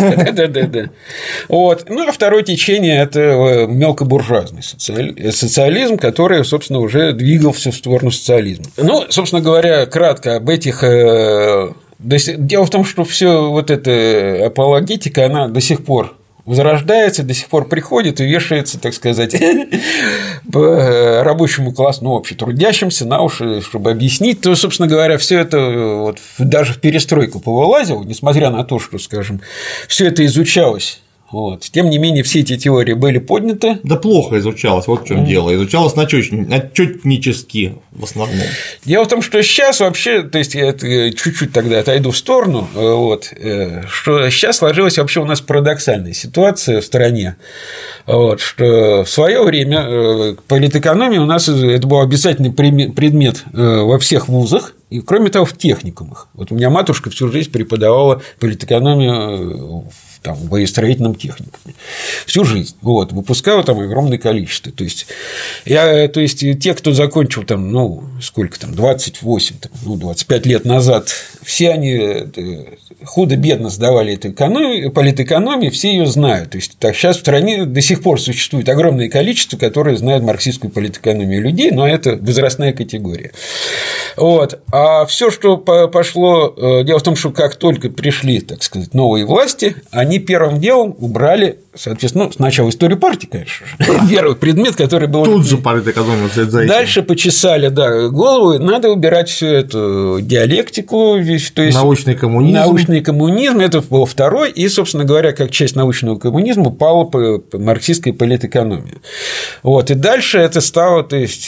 Вот. Ну, а второе течение – это мелкобуржуазный социализм, который, собственно, уже двигался в сторону социализма. Ну, собственно говоря, кратко об этих. Дело в том, что все вот эта апологетика, она до сих пор возрождается, до сих пор приходит и вешается, так сказать, по рабочему классу, вообще трудящимся на уши, чтобы объяснить, то, собственно говоря, все это даже в перестройку повылазило, несмотря на то, что, скажем, все это изучалось. Вот. Тем не менее, все эти теории были подняты. Да плохо изучалось, вот в чем дело. Изучалось начетнически в основном. Дело в том, что сейчас вообще, то есть я чуть-чуть тогда отойду в сторону, что сейчас сложилась вообще у нас парадоксальная ситуация в стране, что в свое время политэкономия у нас это был обязательный предмет во всех вузах. И, кроме того, в техникумах. У меня матушка всю жизнь преподавала политэкономию в там, в боестроительном техникуме. Всю жизнь. Вот, выпускаю там огромное количество. То есть, те, кто закончил там, ну, сколько там, 28, там, ну, 25 лет назад, все они худо-бедно сдавали эту политэкономию, все ее знают. То есть, так, сейчас в стране до сих пор существует огромное количество, которые знают марксистскую политэкономию людей, но это возрастная категория. Вот. А все, что пошло, дело в том, что как только пришли, так сказать, новые власти, они первым делом убрали, соответственно, ну, сначала историю партии, конечно же, первый предмет, который был… Тут же политэкономия вслед за этим. Дальше почесали, да, голову, надо убирать всю эту диалектику, то есть научный коммунизм. Научный коммунизм – это был второй, и, собственно говоря, как часть научного коммунизма пала марксистская политэкономия. Вот, и дальше это стало, то есть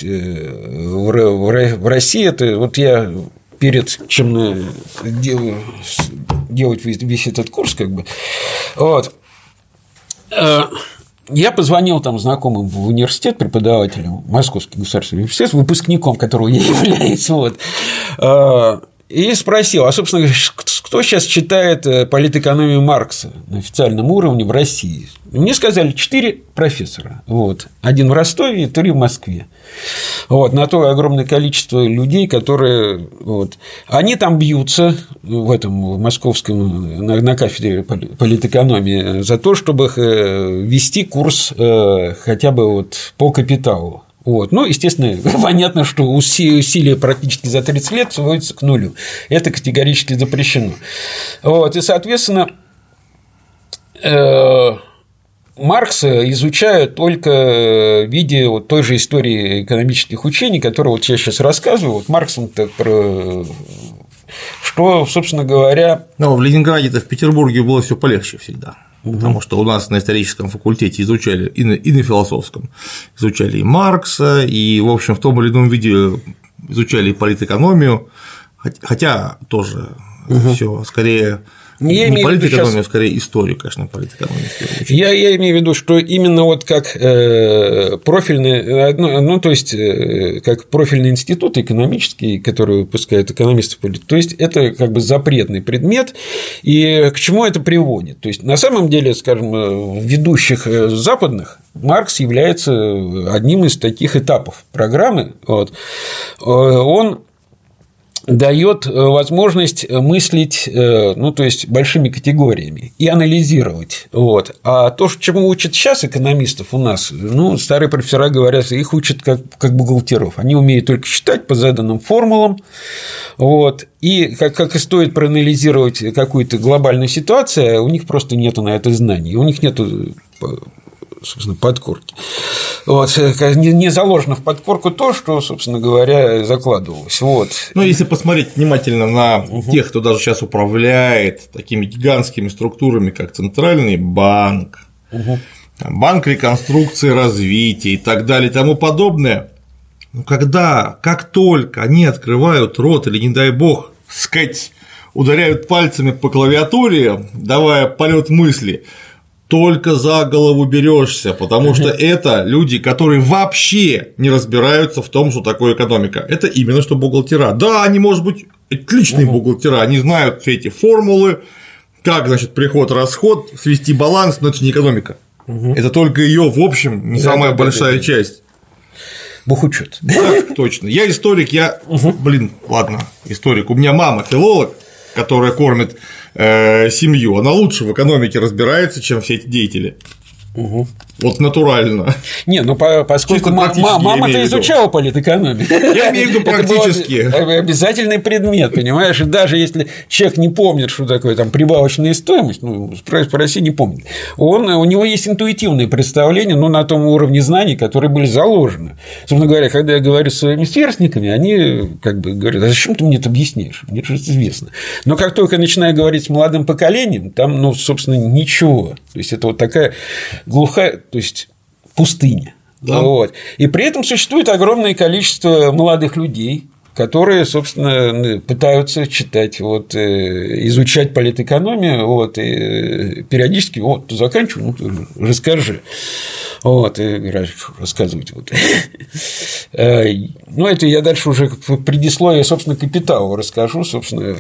в России это вот я перед чем делать весь этот курс, как бы, вот, я позвонил там знакомым в университет, преподавателям, Московский государственный университет, выпускником которого я являюсь, вот, и спросил, а, собственно, кто сейчас читает политэкономию Маркса на официальном уровне в России? Мне сказали 4 профессора. Вот. Один в Ростове и 3 в Москве. Вот. На то огромное количество людей, которые… Вот. Они там бьются в московском, на кафедре политэкономии за то, чтобы вести курс хотя бы вот по капиталу. Вот. Ну, естественно, понятно, что усилия практически за 30 лет сводятся к нулю. Это категорически запрещено. Вот. И, соответственно, Маркса изучают только в виде вот той же истории экономических учений, которую вот я сейчас рассказываю. Вот Марксом-то что, собственно говоря… Но в Ленинграде-то, в Петербурге было все полегче всегда. Потому что у нас на историческом факультете изучали и на философском изучали и Маркса, и, в общем, в том или ином виде изучали и политэкономию, хотя тоже все скорее не политэкономию, а скорее историю, конечно, политэкономию. Я имею в виду, что именно вот как профильный, ну, то есть, как профильный институт экономический, который выпускает экономистов, то есть, это как бы запретный предмет, и к чему это приводит? То есть, на самом деле, скажем, в ведущих западных Маркс является одним из таких этапов программы, вот, он дает возможность мыслить, ну, то есть большими категориями и анализировать. Вот. А то, чему учат сейчас экономистов у нас, ну, старые профессора говорят, их учат как бухгалтеров. Они умеют только считать по заданным формулам. Вот. И как и стоит проанализировать какую-то глобальную ситуацию, у них просто нету на это знаний, у них нету, собственно, подкорки. Вот. Не заложено в подкорку то, что, собственно говоря, закладывалось. Вот. Ну, если посмотреть внимательно на тех, кто даже сейчас управляет такими гигантскими структурами, как Центральный банк, Банк реконструкции и развития и так далее и тому подобное, ну, как только они открывают рот или, не дай бог, сказать, ударяют пальцами по клавиатуре, давая полет мысли, только за голову берешься, потому что это люди, которые вообще не разбираются в том, что такое экономика. Это именно что бухгалтера. Да, они, может быть, отличные бухгалтера, они знают все эти формулы, как, значит, приход-расход, свести баланс, но это не экономика. Это только ее, в общем, не самая большая часть. Бухучет. Так, точно. Я историк, историк. У меня мама филолог, которая кормит семью, она лучше в экономике разбирается, чем все эти деятели. Вот натурально. Не, ну поскольку мама-то изучала политэкономию. Я имею в виду практически. Это обязательный предмет, понимаешь? И даже если человек не помнит, что такое там прибавочная стоимость, ну, спроси, не помнит, у него есть интуитивные представления, но на том уровне знаний, которые были заложены. Собственно говоря, когда я говорю с своими сверстниками, они как бы говорят: а зачем ты мне это объясняешь? Мне же это известно. Но как только я начинаю говорить с молодым поколением, там, ну, собственно, ничего. То есть это вот такая глухая, то есть пустыня. Да. Вот. И при этом существует огромное количество молодых людей, которые, собственно, пытаются читать, вот, изучать политэкономию, вот, и периодически, вот, ты заканчивай, ну, расскажи. Вот, и рассказывать. Вот. Ну, это я дальше уже в предисловии, собственно, «Капиталу» расскажу, собственно,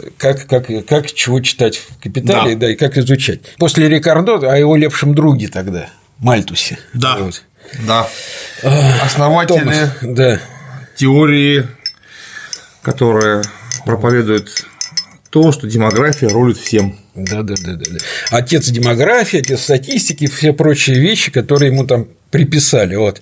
как чего читать в «Капитале», да, и как изучать. После Рикардо о его лепшем друге тогда, Мальтусе. Да, вот. Да. Основатели да. теории, которая проповедует то, что демография рулит всем. Да. Отец демографии, отец статистики, все прочие вещи, которые ему там приписали. Вот.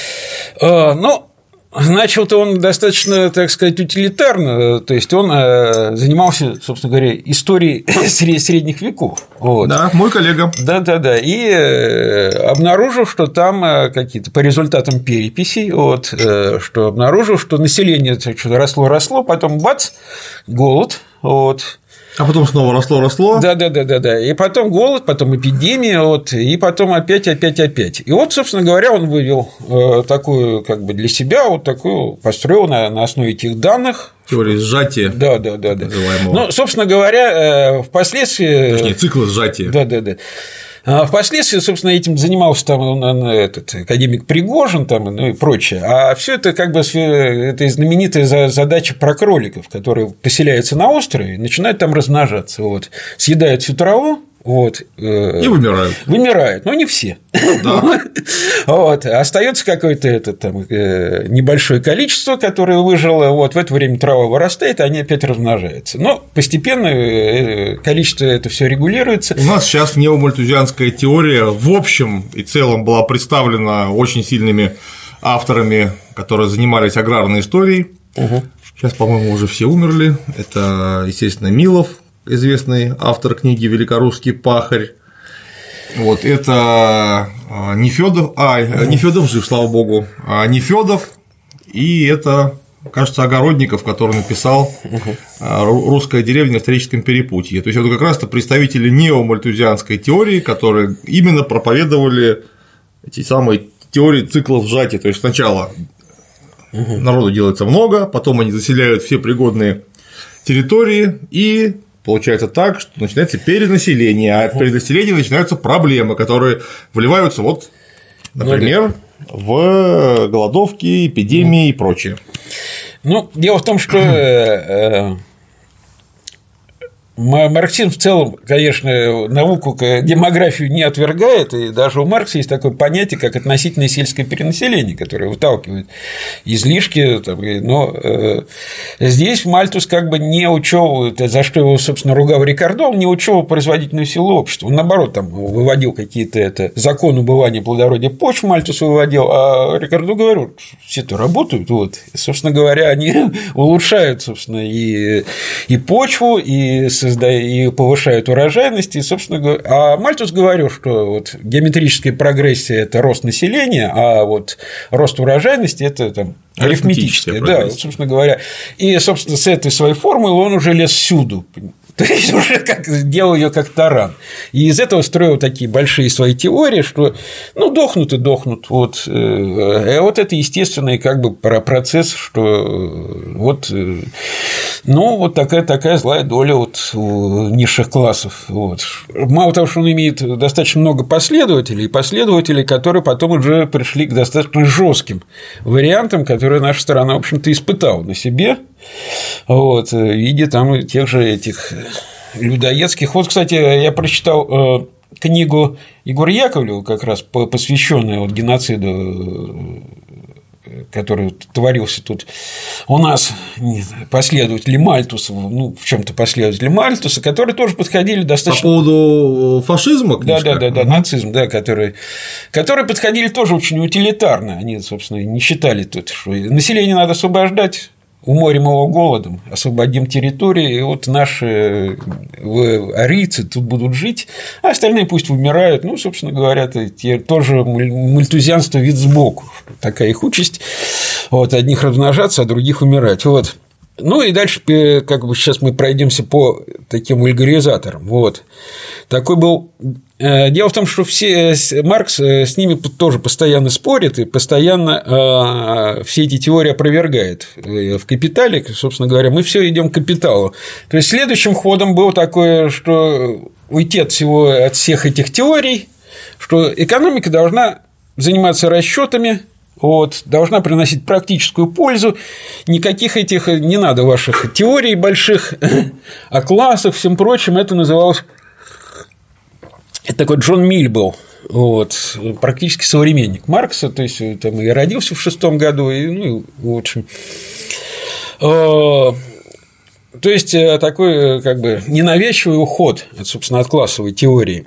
Но начал-то он достаточно, так сказать, утилитарно, то есть он занимался, собственно говоря, историей средних веков. Вот. Да, мой коллега. Да, и обнаружил, что там какие-то по результатам переписей, вот, что обнаружил, что население что-то росло, потом бац, голод, вот. А потом снова росло. Да. И потом голод, потом эпидемия, вот, и потом опять. И вот, собственно говоря, он вывел такую, как бы для себя, вот такую, построил на основе этих данных. Теория сжатия. Да. Ну, собственно говоря, впоследствии. Точнее, цикл сжатия. Да. Впоследствии, собственно, этим занимался там академик Пригожин там, ну и прочее. А все это как бы это знаменитая задача про кроликов, которые поселяются на острове и начинают там размножаться. Вот. Съедают всю траву. Вот, и вымирают. Вымирают, но не все. Да. Вот, остается какое-то небольшое количество, которое выжило. Вот, в это время трава вырастает, и они опять размножаются. Но постепенно количество это все регулируется. У нас сейчас неомальтузианская теория в общем и целом была представлена очень сильными авторами, которые занимались аграрной историей. Сейчас, по-моему, уже все умерли. Это, естественно, Милов, известный автор книги «Великорусский пахарь». Вот, это Нефёдов жив, слава богу, Нефёдов, и это, кажется, Огородников, который написал «Русская деревня в историческом перепутье». То есть, это как раз-то представители неомальтузианской теории, которые именно проповедовали эти самые теории циклов сжатия. То есть, сначала народу делается много, потом они заселяют все пригодные территории, и получается так, что начинается перенаселение, а от перенаселения начинаются проблемы, которые выливаются, вот, например, в голодовки, эпидемии и прочее. Ну, дело в том, что марксизм в целом, конечно, науку, демографию не отвергает, и даже у Маркса есть такое понятие, как относительное сельское перенаселение, которое выталкивает излишки, но здесь Мальтус как бы не учел, за что его, собственно, ругал Рикардо, он не учел производительную силу общества, он, наоборот, там выводил какие-то закон убывания плодородия почв, Мальтус выводил, а Рикардо говорил, все-то работают, вот, и, собственно говоря, они улучшают, собственно, и почву, и повышают урожайность, и, собственно говоря, а Мальтус говорил, что вот геометрическая прогрессия – это рост населения, а вот рост урожайности – это там арифметическая, да, вот, собственно говоря, и, собственно, с этой своей формулой он уже лез всюду. То есть уже делал ее как таран. И из этого строил такие большие свои теории, что ну, дохнут и дохнут. Вот. Вот это естественный как бы процесс, что вот, ну, вот такая злая доля вот у низших классов. Вот. Мало того, что он имеет достаточно много последователей, которые потом уже пришли к достаточно жестким вариантам, которые наша страна, в общем-то, испытала на себе. Вот, в виде там тех же этих людоедских. Вот, кстати, я прочитал книгу Егора Яковлева, как раз посвященную вот геноциду, который творился тут у нас, последователи Мальтуса, ну, в чем-то последователи Мальтуса, которые тоже подходили достаточно… По поводу фашизма, книжка? Да, нацизм, да, которые подходили тоже очень утилитарно. Они, собственно, не считали тут, что население надо освобождать, уморим его голодом, освободим территории, и вот наши арийцы тут будут жить, а остальные пусть вымирают. Ну, собственно говоря, это тоже мальтузианство вид сбоку, такая их участь, вот, одних размножаться, а других умирать. Вот. Ну и дальше, как бы сейчас мы пройдемся по таким вульгаризаторам. Вот. Такой был Дело в том, что Маркс с ними тоже постоянно спорит и постоянно все эти теории опровергает. В «Капитале», собственно говоря, мы все идем к капиталу. То есть следующим ходом было такое, что уйти от всех этих теорий, что экономика должна заниматься расчетами, должна приносить практическую пользу, никаких этих не надо ваших теорий больших о классах, всем прочем, это называлось. Это такой Джон Миль был, практически современник Маркса, то есть там и родился в 1906 году, и, в общем, то есть такой как бы ненавязчивый уход, собственно, от классовой теории.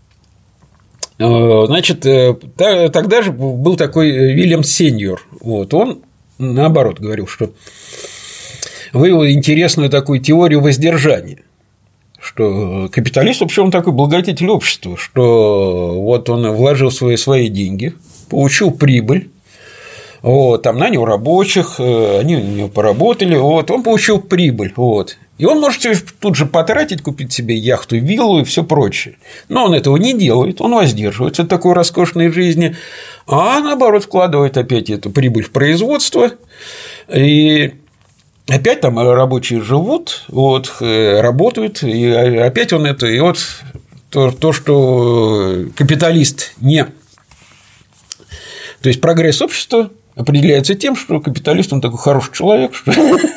Значит, тогда же был такой Вильям Сеньор, он наоборот говорил, что вывел интересную такую теорию воздержания. Что капиталист вообще он такой благодетель общества, что он вложил свои деньги, получил прибыль, там нанял рабочих, они у него поработали, он получил прибыль, и он может тут же потратить, купить себе яхту, виллу и все прочее. Но он этого не делает, он воздерживается от такой роскошной жизни, а наоборот вкладывает опять эту прибыль в производство, и опять там рабочие живут, работают, и опять он это, и то, что капиталист не… То есть прогресс общества определяется тем, что капиталист, он такой хороший человек, что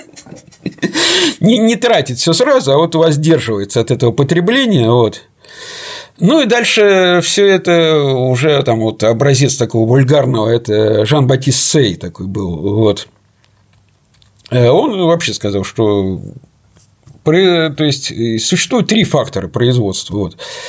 не тратит все сразу, а воздерживается от этого потребления, Ну и дальше все это уже там образец такого вульгарного, это Жан-Батист Сей такой был, Он вообще сказал, что то есть существует 3 фактора производства.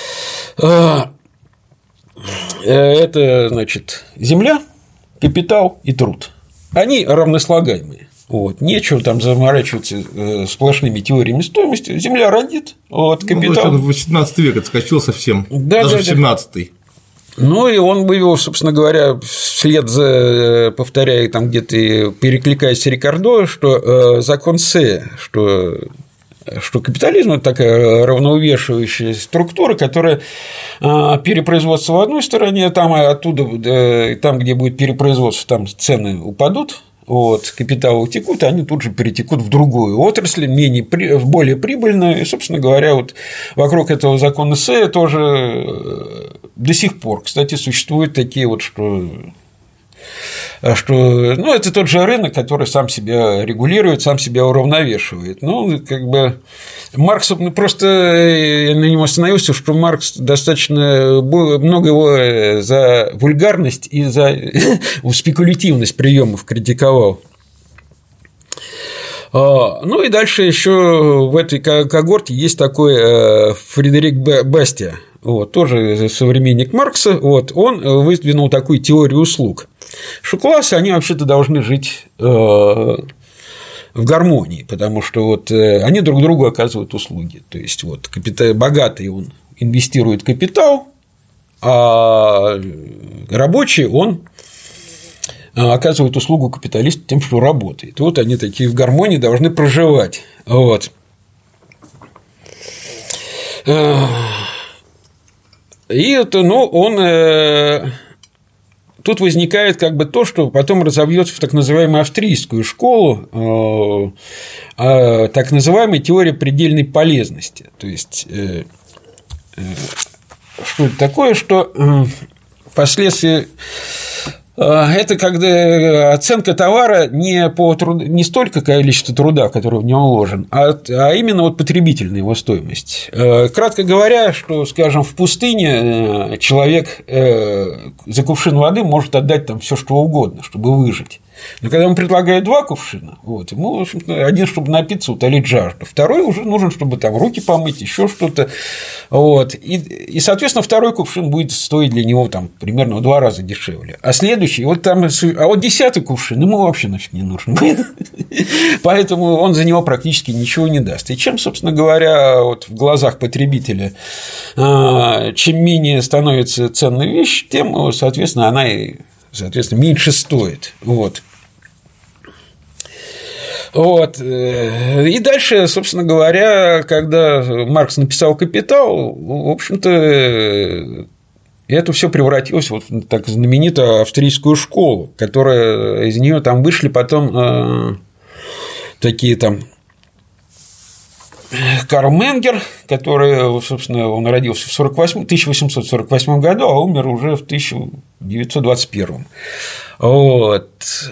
Это, значит, земля, капитал и труд. Они равнослагаемые. Нечего там заморачиваться сплошными теориями стоимости. Земля родит, капитал. В 18 век отскочил совсем, даже в 17-й. Ну, и он вывел, собственно говоря, вслед за, повторяя там где-то, перекликаясь с Рикардо, что закон Сея, что капитализм – это такая равноувешивающая структура, которая перепроизводство в одной стороне, там оттуда, там, где будет перепроизводство, там цены упадут, капиталы утекут, и они тут же перетекут в другую отрасль, более прибыльную, и, собственно говоря, вокруг этого закона Сея тоже до сих пор, кстати, существуют такие что это тот же рынок, который сам себя регулирует, сам себя уравновешивает. Маркс, просто я на нем остановился, что Маркс достаточно много его за вульгарность и за спекулятивность приемов критиковал. Ну и дальше еще в этой когорте есть такой Фредерик Бастиа, тоже современник Маркса, он выдвинул такую теорию услуг, что классы, они вообще-то должны жить в гармонии, потому что они друг другу оказывают услуги, то есть богатый он инвестирует капитал, а рабочий он оказывает услугу капиталисту тем, что работает. Они такие в гармонии должны проживать. И тут возникает то, что потом разовьется в так называемую австрийскую школу, так называемая теория предельной полезности. То есть, что это такое, что впоследствии это когда оценка товара не столько количество труда, который в нем вложен, а именно потребительная его стоимость. Кратко говоря, что, скажем, в пустыне человек за кувшин воды может отдать там все что угодно, чтобы выжить. Но когда ему предлагают 2 кувшина, ему, в общем-то, один, чтобы напиться, утолить жажду, второй уже нужен, чтобы там руки помыть, еще что-то. И, соответственно, второй кувшин будет стоить для него там примерно в 2 раза дешевле. А следующий, 10-й кувшин ему вообще нафиг не нужен. Поэтому он за него практически ничего не даст. И чем, собственно говоря, в глазах потребителя, чем менее становится ценная вещь, тем, соответственно, она и меньше стоит. Вот. И дальше, собственно говоря, когда Маркс написал «Капитал», в общем-то, это все превратилось вот в так знаменитую австрийскую школу, которая из нее там вышли потом такие там Карл Менгер, который, собственно, он родился в 1848 году, а умер уже в 1921. Вот.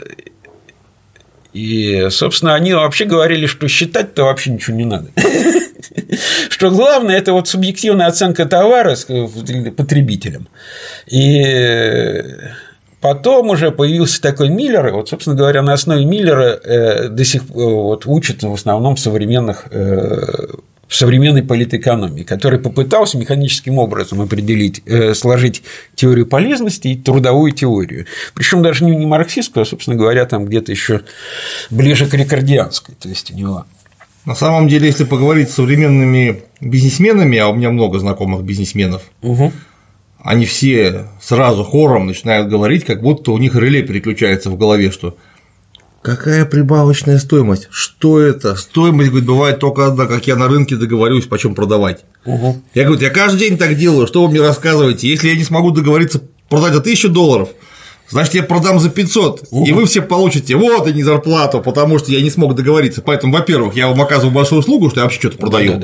И, собственно, они вообще говорили, что считать-то вообще ничего не надо. Что главное – это вот субъективная оценка товара потребителям. И потом уже появился такой Миллер, и вот, собственно говоря, на основе Миллера до сих пор вот учат в основном в современной политэкономии, который попытался механическим образом определить, сложить теорию полезности и трудовую теорию. Причем даже не марксистскую, а, собственно говоря, там где-то еще ближе к рикардианской. То есть у него. На самом деле, если поговорить с современными бизнесменами, а у меня много знакомых бизнесменов, они все сразу хором начинают говорить, как будто у них реле переключается в голове, что какая прибавочная стоимость? Что это? Стоимость, говорит, бывает только одна, как я на рынке договорюсь, почем продавать. Я говорю, я каждый день так делаю, что вы мне рассказываете? Если я не смогу договориться продать за $1000, значит, я продам за 500, и вы все получите вот и не зарплату, потому что я не смог договориться. Поэтому, во-первых, я вам оказываю большую услугу, что я вообще что-то продаю.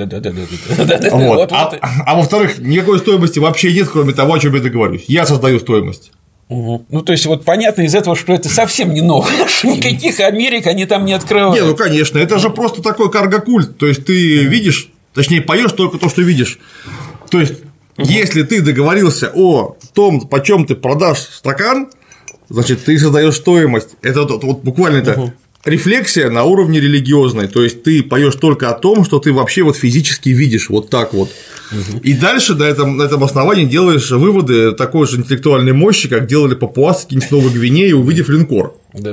А во-вторых, никакой стоимости вообще нет, кроме того, о чем я договорюсь. Я создаю стоимость. Ну, то есть, вот понятно из этого, что это совсем не новое, что никаких Америк они там не открывают. Не, ну конечно, это же просто такой карго-культ. То есть ты видишь, точнее, поешь только то, что видишь. То есть, если ты договорился о том, почем ты продашь стакан, значит, ты создаешь стоимость. Это вот буквально это рефлексия на уровне религиозной. То есть ты поешь только о том, что ты вообще вот физически видишь вот так вот. И дальше на этом основании делаешь выводы такой же интеллектуальной мощи, как делали папуасы какие-нибудь Новой Гвинеи, увидев линкор.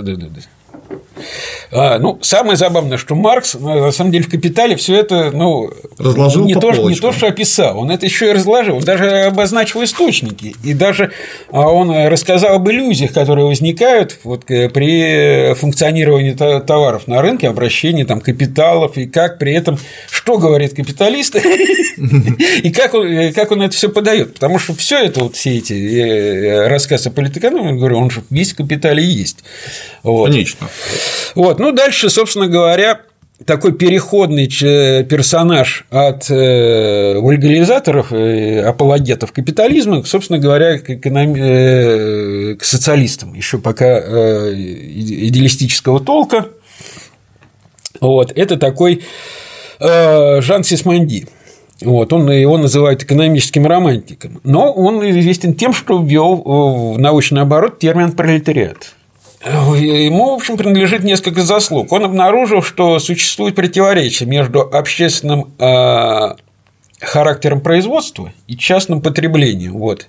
Ну, самое забавное, что Маркс, на самом деле, в «Капитале» все это, ну, разложил не то, что описал, он это еще и разложил, он даже обозначил источники, и даже он рассказал об иллюзиях, которые возникают вот при функционировании товаров на рынке, обращении там капиталов, и как при этом, что говорит капиталист, и как он это все подает, потому что все это, вот все эти рассказы о политэкономии, говорю, он же весь в «Капитале» есть. Конечно. Вот, ну, дальше, собственно говоря, такой переходный персонаж от вульгаризаторов и апологетов капитализма, собственно говоря, к социалистам, еще пока идеалистического толка. Вот, это такой Жан Сисмонди. Вот, его называют экономическим романтиком, но он известен тем, что ввел в научный оборот термин «пролетариат». Ему, в общем, принадлежит несколько заслуг. Он обнаружил, что существует противоречие между общественным характером производства и частным потреблением. Вот.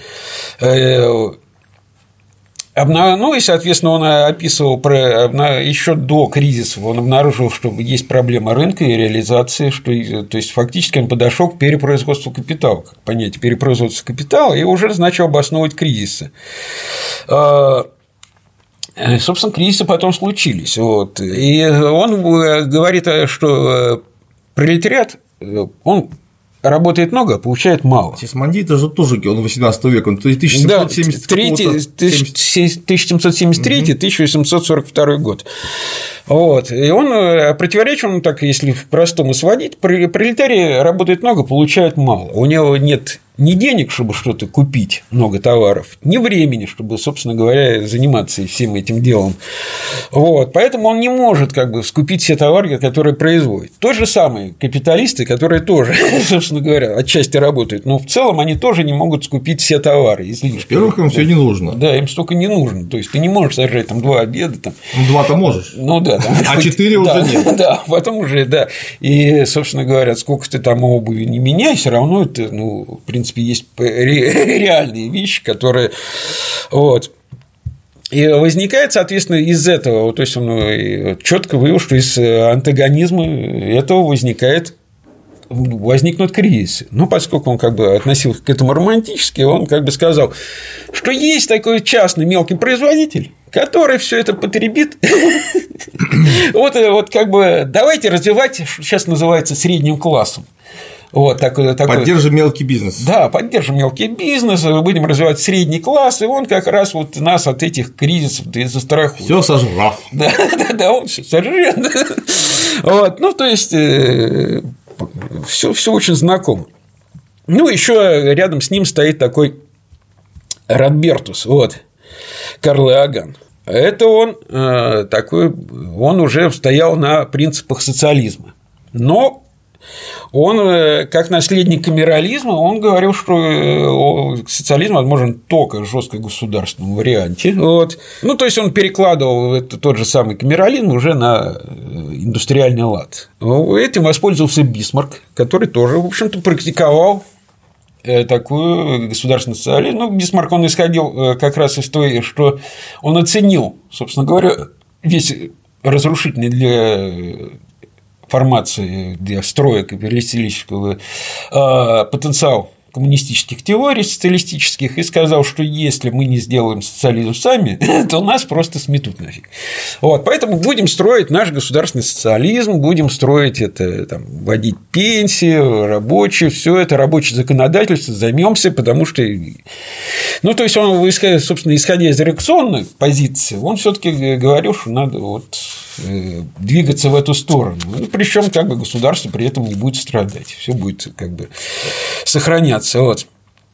Ну и, соответственно, он описывал еще до кризиса, он обнаружил, что есть проблема рынка и реализации, то есть фактически он подошел к перепроизводству капитала, как понятие перепроизводства капитала, и уже начал обосновывать кризисы. Собственно, кризисы потом случились. Вот. И он говорит, что пролетариат, он работает много, а получает мало. Сисмонди – это же тоже он 18 века, он 1773-1842 год. Вот. И он противоречит, он так, если по-простому сводить, пролетарий работает много, получает мало. У него нет ни денег, чтобы что-то купить, много товаров, ни времени, чтобы, собственно говоря, заниматься всем этим делом. Вот. Поэтому он не может как бы скупить все товары, которые производит. То же самое капиталисты, которые тоже, собственно говоря, отчасти работают, но в целом они тоже не могут скупить все товары. Во-первых, им все не нужно. Да, им столько не нужно. То есть ты не можешь сожрать там 2 обеда. Там. Ну, 2-то можешь. Ну да. Там, а 4 уже нет. Да, потом уже, да. И, собственно говоря, сколько ты там обуви не меняй, все равно это, ну, в принципе, есть реальные вещи, которые. Вот. И возникает, соответственно, из этого, то есть он четко выявил, что из антагонизма этого возникнут кризисы. Но поскольку он как бы относился к этому романтически, он как бы сказал, что есть такой частный мелкий производитель, который все это потребит. Вот как бы давайте развивать, сейчас называется, средним классом. Вот, поддержим мелкий бизнес. Да, поддержим мелкий бизнес, будем развивать средний класс, и он как раз вот нас от этих кризисов застрахует. Все сожрав. Да, он все сожрет. Вот, ну, то есть, все очень знакомо. Ну, еще рядом с ним стоит такой Робертус, вот, Карл Иоганн. Это он такой, он уже стоял на принципах социализма, но он, как наследник камерализма, он говорил, что социализм возможен только в жестко государственном варианте. Вот. Ну, то есть он перекладывал тот же самый камерализм уже на индустриальный лад. Этим воспользовался Бисмарк, который тоже, в общем-то, практиковал такую государственную социализм. Ну, Бисмарк, он исходил как раз из той, что он оценил, собственно говоря, весь разрушительный для формации, для строя капиталистического потенциал коммунистических теорий социалистических и сказал, что если мы не сделаем социализм сами, то нас просто сметут нафиг. Вот, поэтому будем строить наш государственный социализм, будем строить это, там, вводить пенсии, рабочие, все это рабочее законодательство, займемся, потому что, ну, то есть он, собственно, исходя из реакционной позиции, он все-таки говорил, что надо вот двигаться в эту сторону. Ну, причем как бы государство при этом не будет страдать, все будет как бы сохраняться. Вот.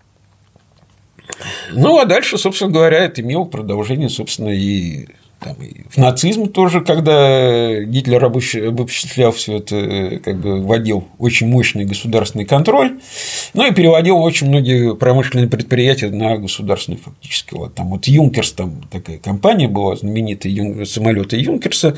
Ну, а дальше, собственно говоря, это имело продолжение, собственно, и в нацизм тоже, когда Гитлер обобществлял все это, как бы вводил очень мощный государственный контроль, ну и переводил очень многие промышленные предприятия на государственный фактически. Вот там вот Юнкерс, там такая компания была, знаменитые самолеты Юнкерса.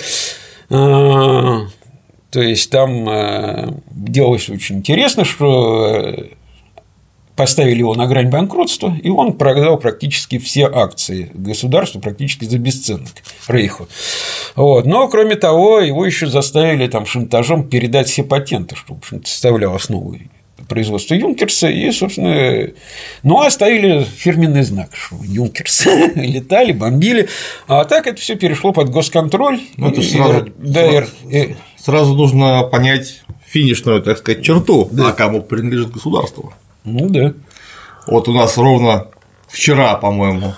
То есть там делалось очень интересно, что поставили его на грань банкротства, и он продал практически все акции государства практически за бесценок Рейху. Вот. Но, кроме того, его еще заставили там шантажом передать все патенты, что, в общем-то, составляло основу производства Юнкерса, и, собственно, ну, оставили фирменный знак, что Юнкерс летали, бомбили, а так это все перешло под госконтроль. Ну, это сразу нужно понять финишную, так сказать, черту, да, кому принадлежит государство. Ну да. Вот у нас ровно вчера, по-моему,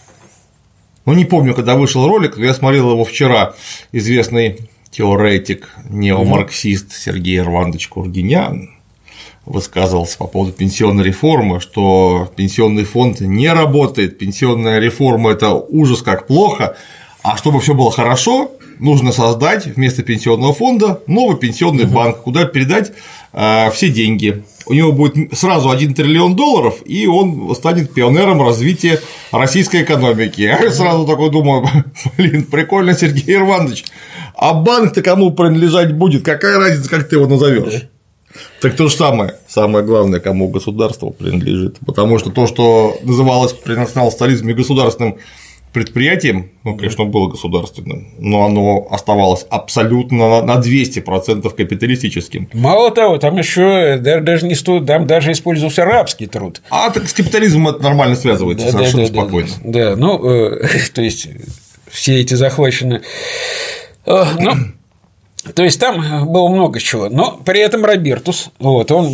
ну не помню, когда вышел ролик, но я смотрел его вчера, известный теоретик, неомарксист Сергей Арвандович Кургинян высказывался по поводу пенсионной реформы, что пенсионный фонд не работает, пенсионная реформа – это ужас как плохо, а чтобы все было хорошо, нужно создать вместо пенсионного фонда новый пенсионный банк, куда передать все деньги. У него будет сразу $1 триллион, и он станет пионером развития российской экономики. Я сразу такой думаю, блин, прикольно, Сергей Иванович, а банк-то кому принадлежать будет? Какая разница, как ты его назовешь? Так то же самое главное, кому государство принадлежит. Потому что то, что называлось при национал-социализме государственным предприятием, ну, конечно, было государственным, но оно оставалось абсолютно на 200% капиталистическим. Мало того, там еще даже не там даже использовался рабский труд. А так с капитализмом это нормально связывается, совершенно спокойно. Да, ну, то есть все эти захваченные. Ну, то есть там было много чего, но при этом Робертус, вот, он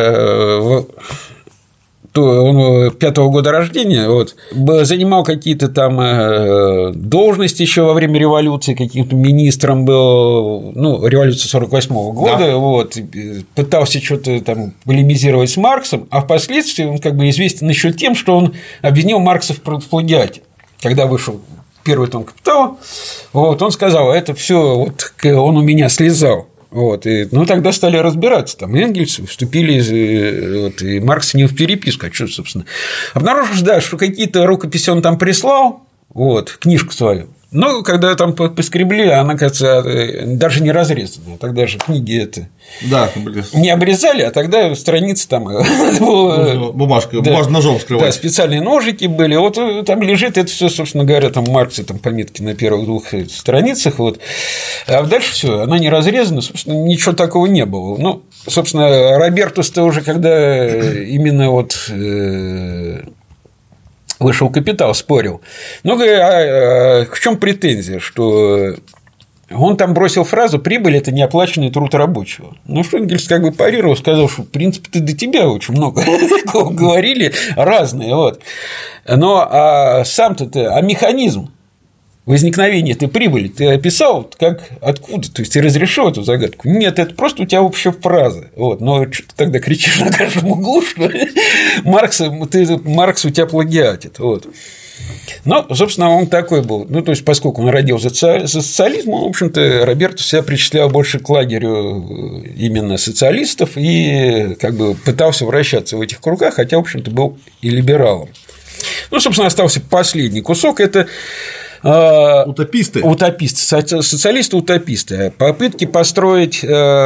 5-го года рождения, вот, занимал какие-то там должности еще во время революции, каким-то министром был, ну, революция 48-го года, да. Вот, пытался что-то там полемизировать с Марксом, а впоследствии он как бы известен еще тем, что он обвинил Маркса в плагиате, когда вышел первый том «Капитала», вот, он сказал, это все вот он у меня слезал. Вот, и, ну, тогда стали разбираться, там Энгельс вступили, вот, и Маркс с ним в переписку, а что, собственно, обнаружишь, да, что какие-то рукописи он там прислал, вот, книжку свою, но когда там поскребли, она, кажется, даже не разрезанная, тогда же книги это не обрезали, а тогда страницы там бумажкой, да, ножом скрывать. Да, специальные ножики были, вот там лежит это все, собственно говоря, там Маркса там пометки на первых 2 страницах, вот, а дальше все, она не разрезана, собственно, ничего такого не было. Ну, собственно, Робертус-то уже когда именно вот вышел капитал, спорил. Ну, а в чем претензия, что он там бросил фразу «прибыль – это неоплаченный труд рабочего». Ну, что Энгельс как бы парировал, сказал, что, в принципе, до тебя очень много такого говорили, разные, вот. Но сам-то, механизм возникновения этой прибыли ты описал, как откуда, то есть ты разрешил эту загадку? Нет, это просто у тебя общая фраза. Вот. Но что ты тогда кричишь на каждом углу, что Маркс у тебя плагиатит. Вот. Ну, собственно, он такой был. Ну, то есть, поскольку он родился за социализм, он, в общем-то, Роберто себя причислял больше к лагерю именно социалистов и как бы пытался вращаться в этих кругах, хотя, в общем-то, был и либералом. Ну, собственно, остался последний кусок – это утописты. Социалисты-утописты. Попытки построить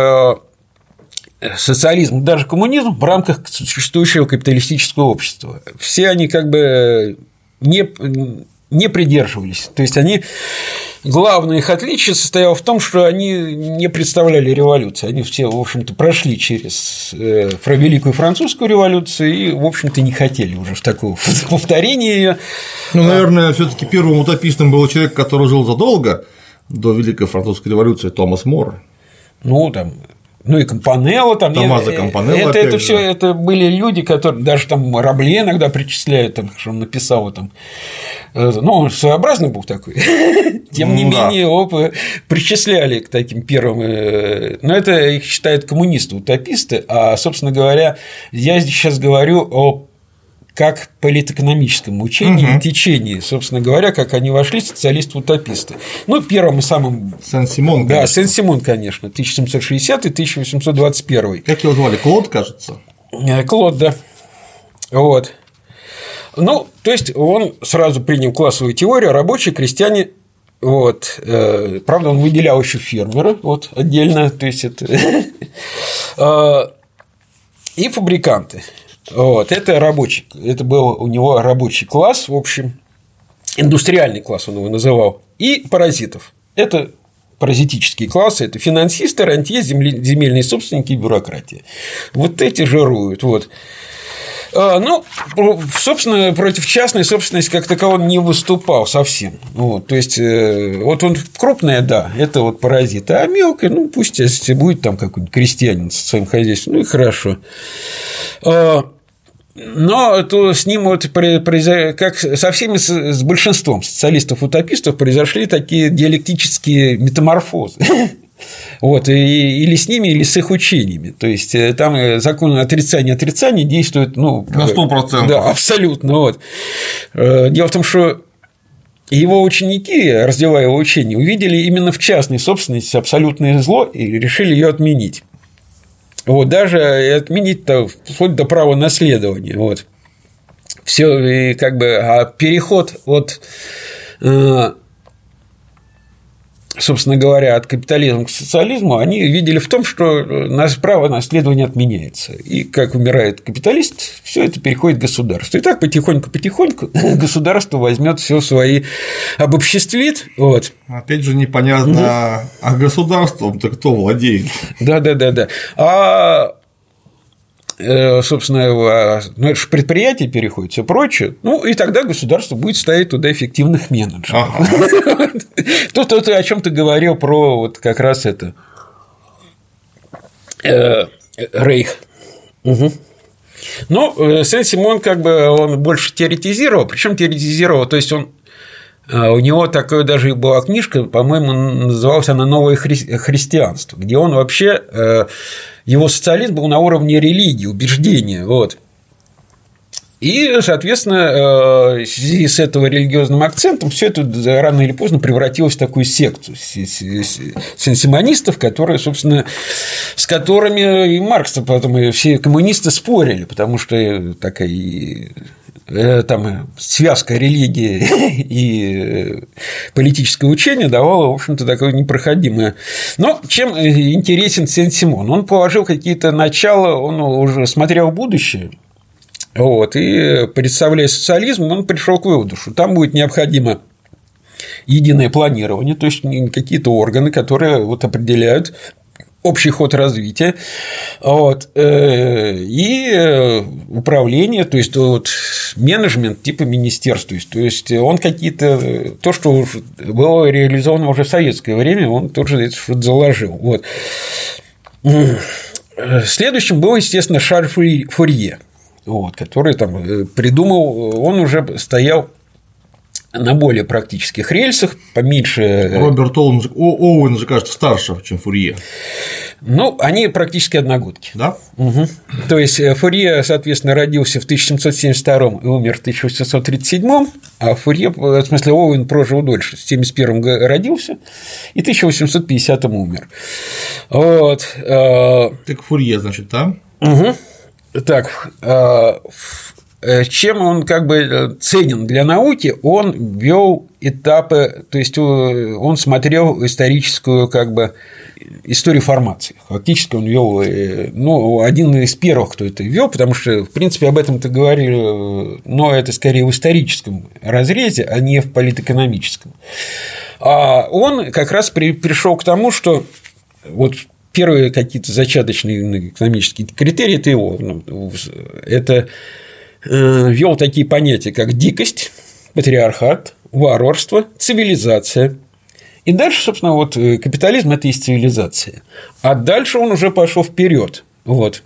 социализм, даже коммунизм в рамках существующего капиталистического общества. Все они как бы не придерживались. То есть они. Главное их отличие состояло в том, что они не представляли революции. Они все, в общем-то, прошли через Великую Французскую революцию и, в общем-то, не хотели уже в такого повторения ее. Ну, наверное, все-таки первым утопистом был человек, который жил задолго до Великой Французской революции, Томас Мор. Ну, там. Ну и Кампанелло там. Томмазо Кампанелло. Это все это были люди, которые даже там Рабле иногда причисляют, там, что он написал там. Ну, он своеобразный был такой. Тем не менее, его причисляли к таким первым. Но это их считают коммунисты-утописты. А, собственно говоря, я сейчас говорю о как политэкономическом учении и течении, собственно говоря, как они вошли, социалисты-утописты. Ну, первым и самым… Сен-Симон, да, Сен-Симон, конечно, 1760-1821. Как его звали? Клод, кажется? Клод, да. Вот. Ну, то есть, он сразу принял классовую теорию, рабочие, крестьяне. Вот. Правда, он выделял еще фермера вот, отдельно, то есть, это… и фабриканты. Вот, это рабочий, это был у него рабочий класс, в общем, индустриальный класс он его называл, и паразитов. Это паразитические классы, это финансисты, рантье, земельные собственники и бюрократия. Вот эти жируют. Вот. Ну, собственно, против частной собственности как такового он не выступал совсем. Вот, то есть, вот он крупная, да, это вот паразит, а мелкая, ну, пусть если будет там какой-нибудь крестьянин со своим хозяйством, ну и хорошо. Но то с ним вот как со всеми, с большинством социалистов-утопистов произошли такие диалектические метаморфозы. Вот, или с ними, или с их учениями. То есть там закон отрицания действует, ну, на 100%. Да, абсолютно. Вот. Дело в том, что его ученики, развивая его учение, увидели именно в частной собственности абсолютное зло и решили ее отменить. Вот, даже отменить-то вплоть до права наследования. Вот. Все, и как бы, а переход от, собственно говоря, от капитализма к социализму они видели в том, что право наследования отменяется. И как умирает капиталист, все это переходит к государству. И так потихоньку государство возьмет все свои, обобществит. Вот. Опять же, непонятно, а государством-то кто владеет? Да. Собственно, ну, это же предприятие переходит, все прочее. Ну, и тогда государство будет ставить туда эффективных менеджеров. Тут о чем ты говорил про вот как раз это Рейх. Ну, Сен-Симон как бы он больше теоретизировал, причем теоретизировал, то есть он. У него такая даже была книжка, по-моему, называлась она «Новое христианство», где он вообще, его социализм был на уровне религии, убеждения, вот. И, соответственно, в связи с этого религиозным акцентом все это рано или поздно превратилось в такую секту сен-симонистов, которые, собственно, с которыми и Маркс, потом и все коммунисты спорили, потому что такая там связка религии и политическое учение давала, в общем-то, такое непроходимое. Но чем интересен Сен-Симон? Он положил какие-то начала, он уже смотрел в будущее. Вот, и представляя социализм, он пришел к выводу, что там будет необходимо единое планирование, то есть какие-то органы, которые вот определяют общий ход развития, вот, и управление, то есть вот менеджмент типа министерства. То есть он какие-то… То, что было реализовано уже в советское время, он тоже это что-то заложил. Вот. Следующим был, естественно, Шарль Фурье, вот, который там придумал, он уже стоял на более практических рельсах, поменьше… Роберт Оуэн же, кажется, старше, чем Фурье. Ну, они практически одногодки. Да? Угу. То есть Фурье, соответственно, родился в 1772 и умер в 1837, а Фурье, в смысле, Оуэн прожил дольше, в 1971 родился и в 1850 умер. Вот. Так Фурье, значит, да? Угу. Так, чем он как бы ценен для науки, он вел этапы, то есть он смотрел историческую как бы историю формации. Фактически он вел, ну, один из первых, кто это вел, потому что, в принципе, об этом-то говорили, но это скорее в историческом разрезе, а не в политэкономическом. А он как раз пришел к тому, что вот первые какие-то зачаточные экономические критерии – это его, это ввел такие понятия, как дикость, патриархат, варварство, цивилизация. И дальше, собственно, вот капитализм – это и есть цивилизация. А дальше он уже пошел вперед. Вот.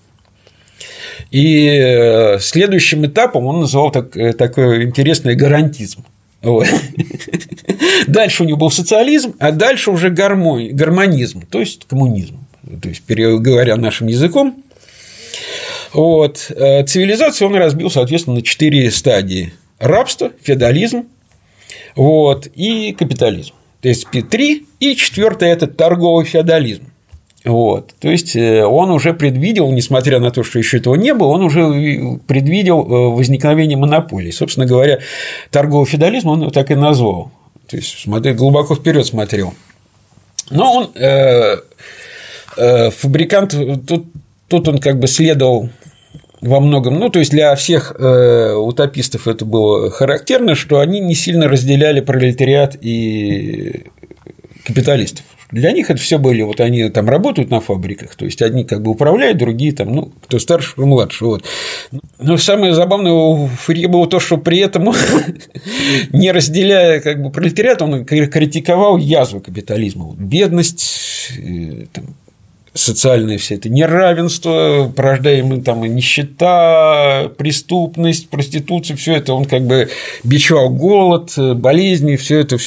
И следующим этапом он называл такой интересный гарантизм. Вот. Дальше у него был социализм, а дальше уже гармонизм, то есть коммунизм. То есть, говоря нашим языком. Вот. Цивилизацию он разбил, соответственно, на 4 стадии: рабство, феодализм, вот, и капитализм. То есть 3, и 4 – это торговый феодализм. Вот. То есть он уже предвидел, несмотря на то, что еще этого не было, он уже предвидел возникновение монополий. Собственно говоря, торговый феодализм он его так и назвал. То есть глубоко вперед смотрел. Но он фабрикант, тут он как бы следовал во многом, ну, то есть для всех утопистов это было характерно, что они не сильно разделяли пролетариат и капиталистов. Для них это все были, вот они там работают на фабриках, то есть одни как бы управляют, другие там, ну, кто старше, кто младше. Вот. Но самое забавное у Фурье было то, что при этом, не разделяя как бы пролетариат, он критиковал язву капитализма, бедность, там, социальное все это неравенство, порождаемое там и нищета, преступность, проституция, все это он как бы бичевал голод, болезни, все это.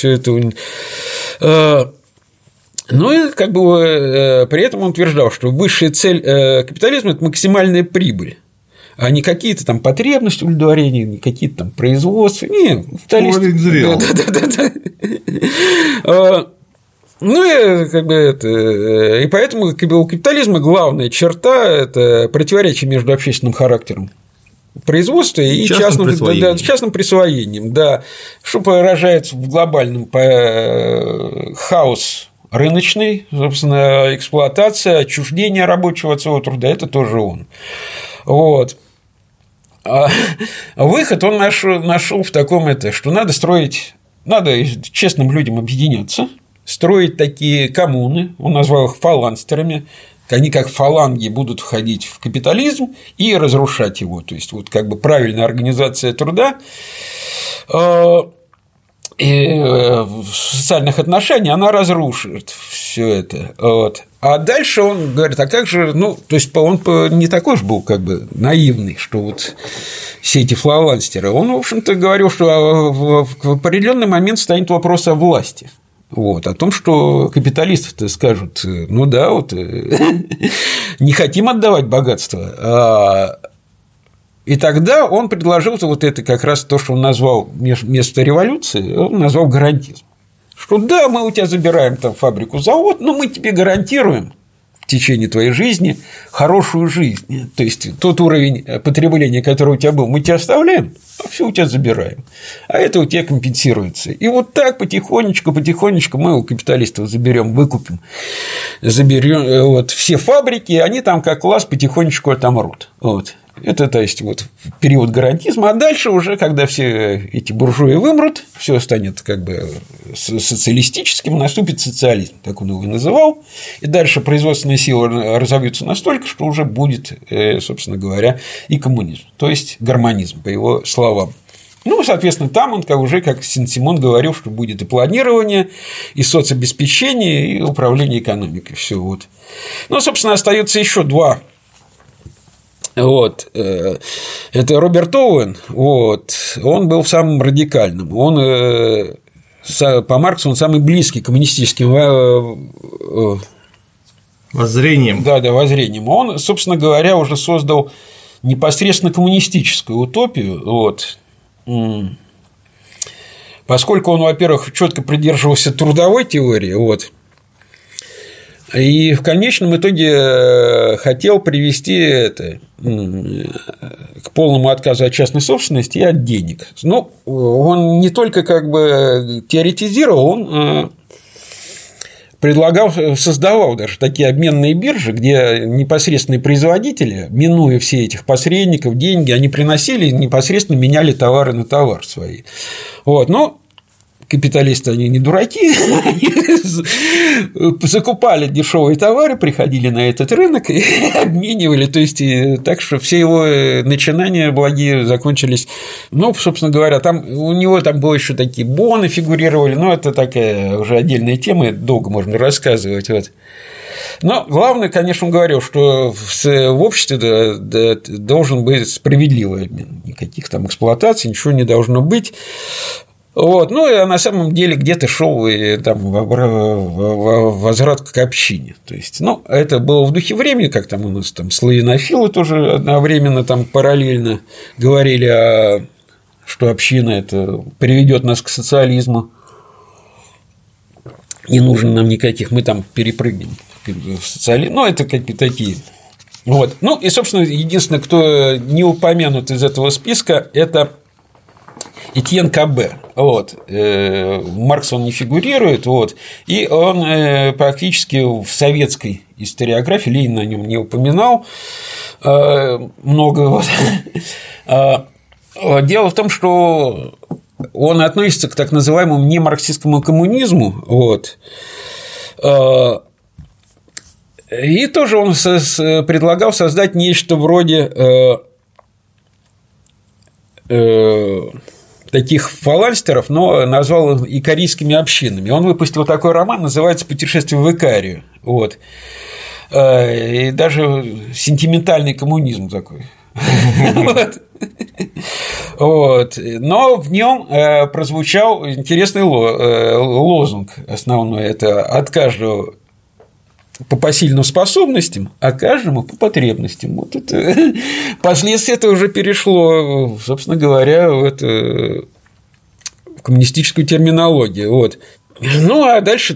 Ну и как бы при этом он утверждал, что высшая цель капитализма – это максимальная прибыль, а не какие-то там потребности удовлетворения, не какие-то там производства. Не, ну, и, как бы и поэтому у капитализма главная черта – это противоречие между общественным характером производства и частным присвоением, да, что выражается в глобальном хаос рыночный, собственно, эксплуатация, отчуждение рабочего от своего труда – это тоже он. Вот. А выход он нашел в таком, что надо честным людям объединяться, строить такие коммуны, он назвал их фаланстерами, они как фаланги будут входить в капитализм и разрушать его. То есть, вот как бы правильная организация труда и в социальных отношениях она разрушит все это. Вот. А дальше он говорит, а как же, ну, то есть он не такой же был как бы наивный, что вот все эти фаланстеры. Он, в общем-то, говорил, что в определенный момент станет вопрос о власти. Вот, о том, что капиталисты-то скажут, ну да, вот не хотим отдавать богатство. И тогда он предложил вот это как раз то, что он назвал вместо революции, он назвал гарантизм. Что да, мы у тебя забираем там фабрику, завод, но мы тебе гарантируем в течение твоей жизни хорошую жизнь. То есть тот уровень потребления, который у тебя был, мы тебе оставляем, а все у тебя забираем. А это у тебя компенсируется. И вот так потихонечку мы у капиталистов выкупим вот все фабрики, они там как класс потихонечку отомрут. Вот. Это, то есть, вот период гарантизма, а дальше уже, когда все эти буржуи вымрут, все станет как бы социалистическим, наступит социализм, так он его и называл, и дальше производственные силы разовьются настолько, что уже будет, собственно говоря, и коммунизм, то есть гармонизм, по его словам. Ну, соответственно, там он уже, как Сен-Симон говорил, что будет и планирование, и соцобеспечение, и управление экономикой. Все вот. Ну, собственно, остается еще два. Вот. Это Роберт Оуэн. Вот. Он был самым радикальным. Он, по Марксу, он самый близкий к коммунистическим воззрением. Да, воззрением. Он, собственно говоря, уже создал непосредственно коммунистическую утопию. Вот. Поскольку он, во-первых, четко придерживался трудовой теории, вот, и в конечном итоге хотел привести это к полному отказу от частной собственности и от денег. Ну, он не только как бы теоретизировал, он предлагал, создавал даже такие обменные биржи, где непосредственные производители, минуя все этих посредников, деньги, они приносили и непосредственно меняли товары на товар свои. Вот. Но капиталисты, они не дураки, они закупали дешевые товары, приходили на этот рынок и обменивали, то есть так что все его начинания благие закончились, ну, собственно говоря, там у него там было еще такие боны фигурировали, но это такая уже отдельная тема, долго можно рассказывать, вот. Но главное, конечно, он говорил, что в обществе должен быть справедливый обмен, никаких там эксплуатаций, ничего не должно быть. Вот. Ну, и на самом деле где-то шел и там возврат к общине. То есть, ну, это было в духе времени, как там у нас там славянофилы тоже одновременно там параллельно говорили, что община это приведет нас к социализму. Не нужно нам никаких, мы там перепрыгнем в социализм. Ну, это какие-то такие. Вот. Ну, и, собственно, единственное, кто не упомянут из этого списка, это Этьен Кабе. Вот. Маркс он не фигурирует, вот. И он практически в советской историографии, Ленин о нем не упоминал много. Вот. Дело в том, что он относится к так называемому немарксистскому коммунизму, вот. И тоже он предлагал создать нечто вроде таких фаланстеров, но назвал их икарийскими общинами. Он выпустил такой роман, называется «Путешествие в Икарию». Вот. И даже сентиментальный коммунизм такой. Вот. Но в нем прозвучал интересный лозунг основной. Это от каждого по посильным способностям, а каждому по потребностям. Вот это. Впоследствии это уже перешло, собственно говоря, в коммунистическую терминологию. Вот. Ну, а дальше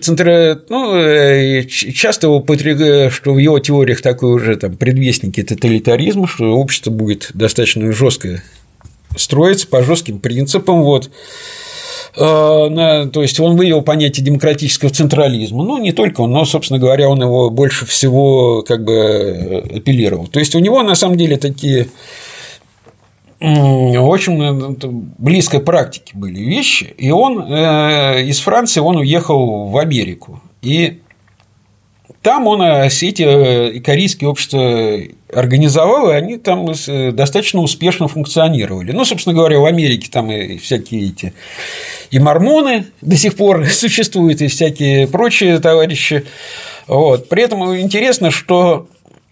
часто что в его теориях такой уже там предвестники тоталитаризма, что общество будет достаточно жестко строиться по жестким принципам. Вот. То есть он вывел понятие демократического централизма, ну не только он, но, собственно говоря, он его больше всего как бы апеллировал. То есть у него на самом деле такие очень близкой практике были вещи, и он из Франции он уехал в Америку, и там он все эти икарийские общества организовал, и они там достаточно успешно функционировали. Ну, собственно говоря, в Америке там и всякие эти и мормоны до сих пор существуют, и всякие прочие товарищи. Вот. При этом интересно, что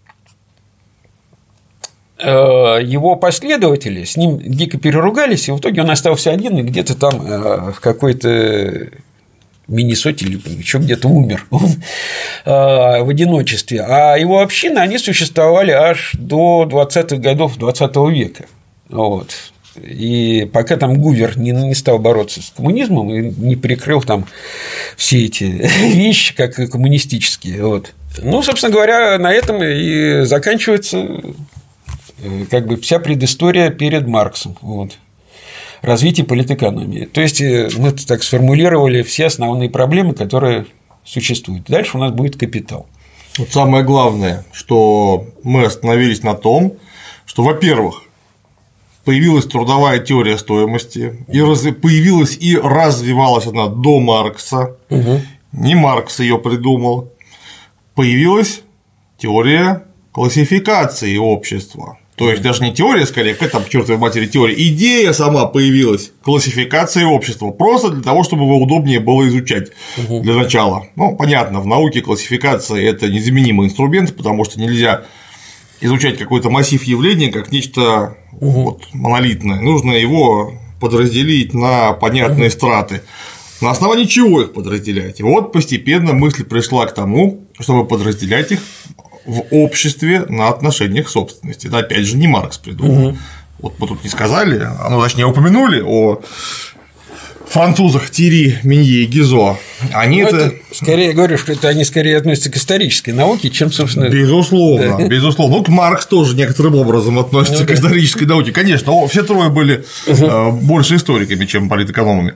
его последователи с ним дико переругались, и в итоге он остался один, и где-то там в какой-то Миннесоте или еще где-то умер в одиночестве. А его общины, они существовали аж до 20-х годов 20 века. Вот. И пока там Гувер не стал бороться с коммунизмом и не перекрыл там все эти вещи, как и коммунистические. Вот. Ну, собственно говоря, на этом и заканчивается как бы вся предыстория перед Марксом. Вот. Развитие политэкономии. То есть мы так сформулировали все основные проблемы, которые существуют. Дальше у нас будет капитал. Вот самое главное, что мы остановились на том, что, во-первых, появилась трудовая теория стоимости, и появилась и развивалась она до Маркса, не Маркс ее придумал, появилась теория классификации общества. То есть даже не теория, скорее, какая там, к чертовой матери, теория, идея сама появилась классификации общества, просто для того, чтобы его удобнее было изучать для начала. Ну, понятно, в науке классификация – это незаменимый инструмент, потому что нельзя изучать какой-то массив явлений как нечто вот, монолитное, нужно его подразделить на понятные страты. На основании чего их подразделять? И вот постепенно мысль пришла к тому, чтобы подразделять их в обществе на отношениях собственности. Это опять же не Маркс придумал. Вот мы тут не сказали, точнее упомянули о французах Тири, Минье и Гизо. Они это скорее говорю, что это они скорее относятся к исторической науке, чем, собственно. Безусловно, да. Безусловно. Вот Маркс тоже некоторым образом относится к исторической науке. Конечно, все трое были больше историками, чем политэкономами.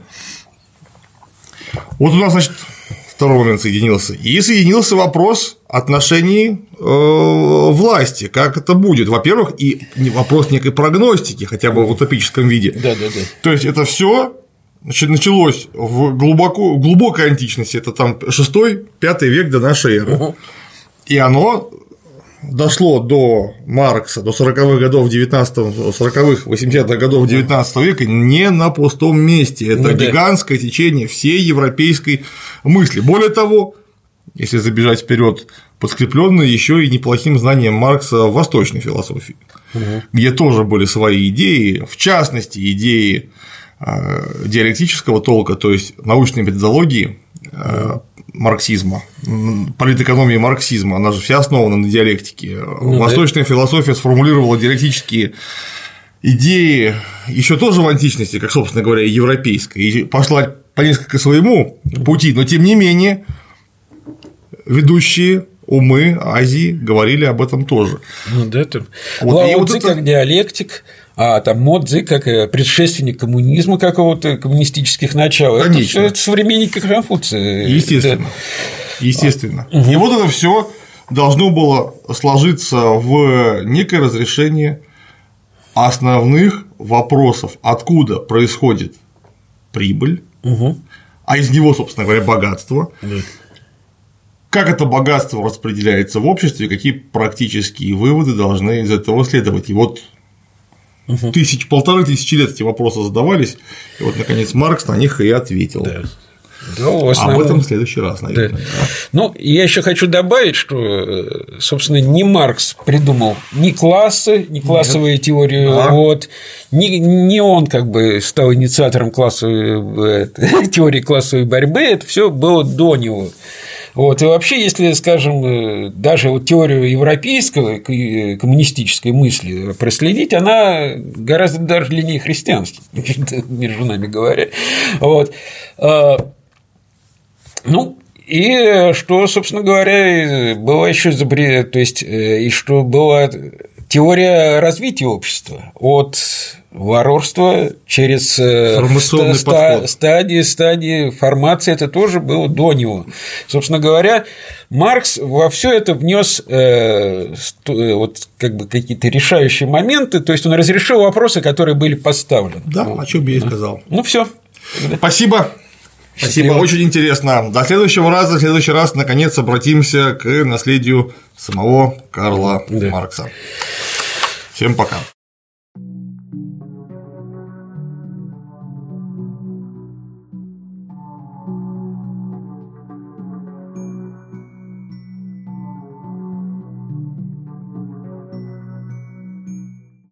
Вот у нас, значит, второй момент соединился. И соединился вопрос отношений власти, как это будет. Во-первых, и вопрос некой прогностики, хотя бы в утопическом виде. Да. То есть это все началось в глубокой античности, это там 6-5 век до нашей эры. И оно дошло до Маркса, до 40-х годов 40-х, 80-х годов 19 века не на пустом месте. Это гигантское течение всей европейской мысли. Более того, если забежать вперед, подкреплённое еще и неплохим знанием Маркса восточной философии, где тоже были свои идеи, в частности, идеи диалектического толка, то есть научной методологии марксизма, политэкономии марксизма, она же вся основана на диалектике. Восточная философия сформулировала диалектические идеи еще тоже в античности, как, собственно говоря, и европейская, и пошла по несколько своему пути, но тем не менее ведущие умы Азии говорили об этом тоже. Лао-цзы как диалектик, а там Мо-цзы как предшественник коммунизма какого-то, коммунистических начал. Конечно. Это современники Конфуция. Естественно. И вот это все должно было сложиться в некое разрешение основных вопросов, откуда происходит прибыль, а из него, собственно говоря, богатство. Как это богатство распределяется в обществе, какие практические выводы должны из этого следовать. И вот 1500 лет эти вопросы задавались, и вот, наконец, Маркс на них и ответил. Об этом в следующий раз, наверное. Ну, я еще хочу добавить, что, собственно, не Маркс придумал ни классы, ни классовую теорию, вот, не он как бы стал инициатором теории классовой борьбы, это все было до него. Вот, и вообще, если, скажем, даже вот теорию европейской коммунистической мысли проследить, она гораздо даже длиннее христианства, между нами говоря. Вот. Ну, и что, собственно говоря, было еще то есть, и что была теория развития общества от варварства через стадии формации, это тоже было до него. Собственно говоря, Маркс во все это внес вот как бы какие-то решающие моменты, то есть он разрешил вопросы, которые были поставлены. Да, о чем я и сказал. Ну все. Спасибо. Спасибо, очень интересно. До следующего раза, в следующий раз, наконец, обратимся к наследию самого Карла Маркса. Всем пока.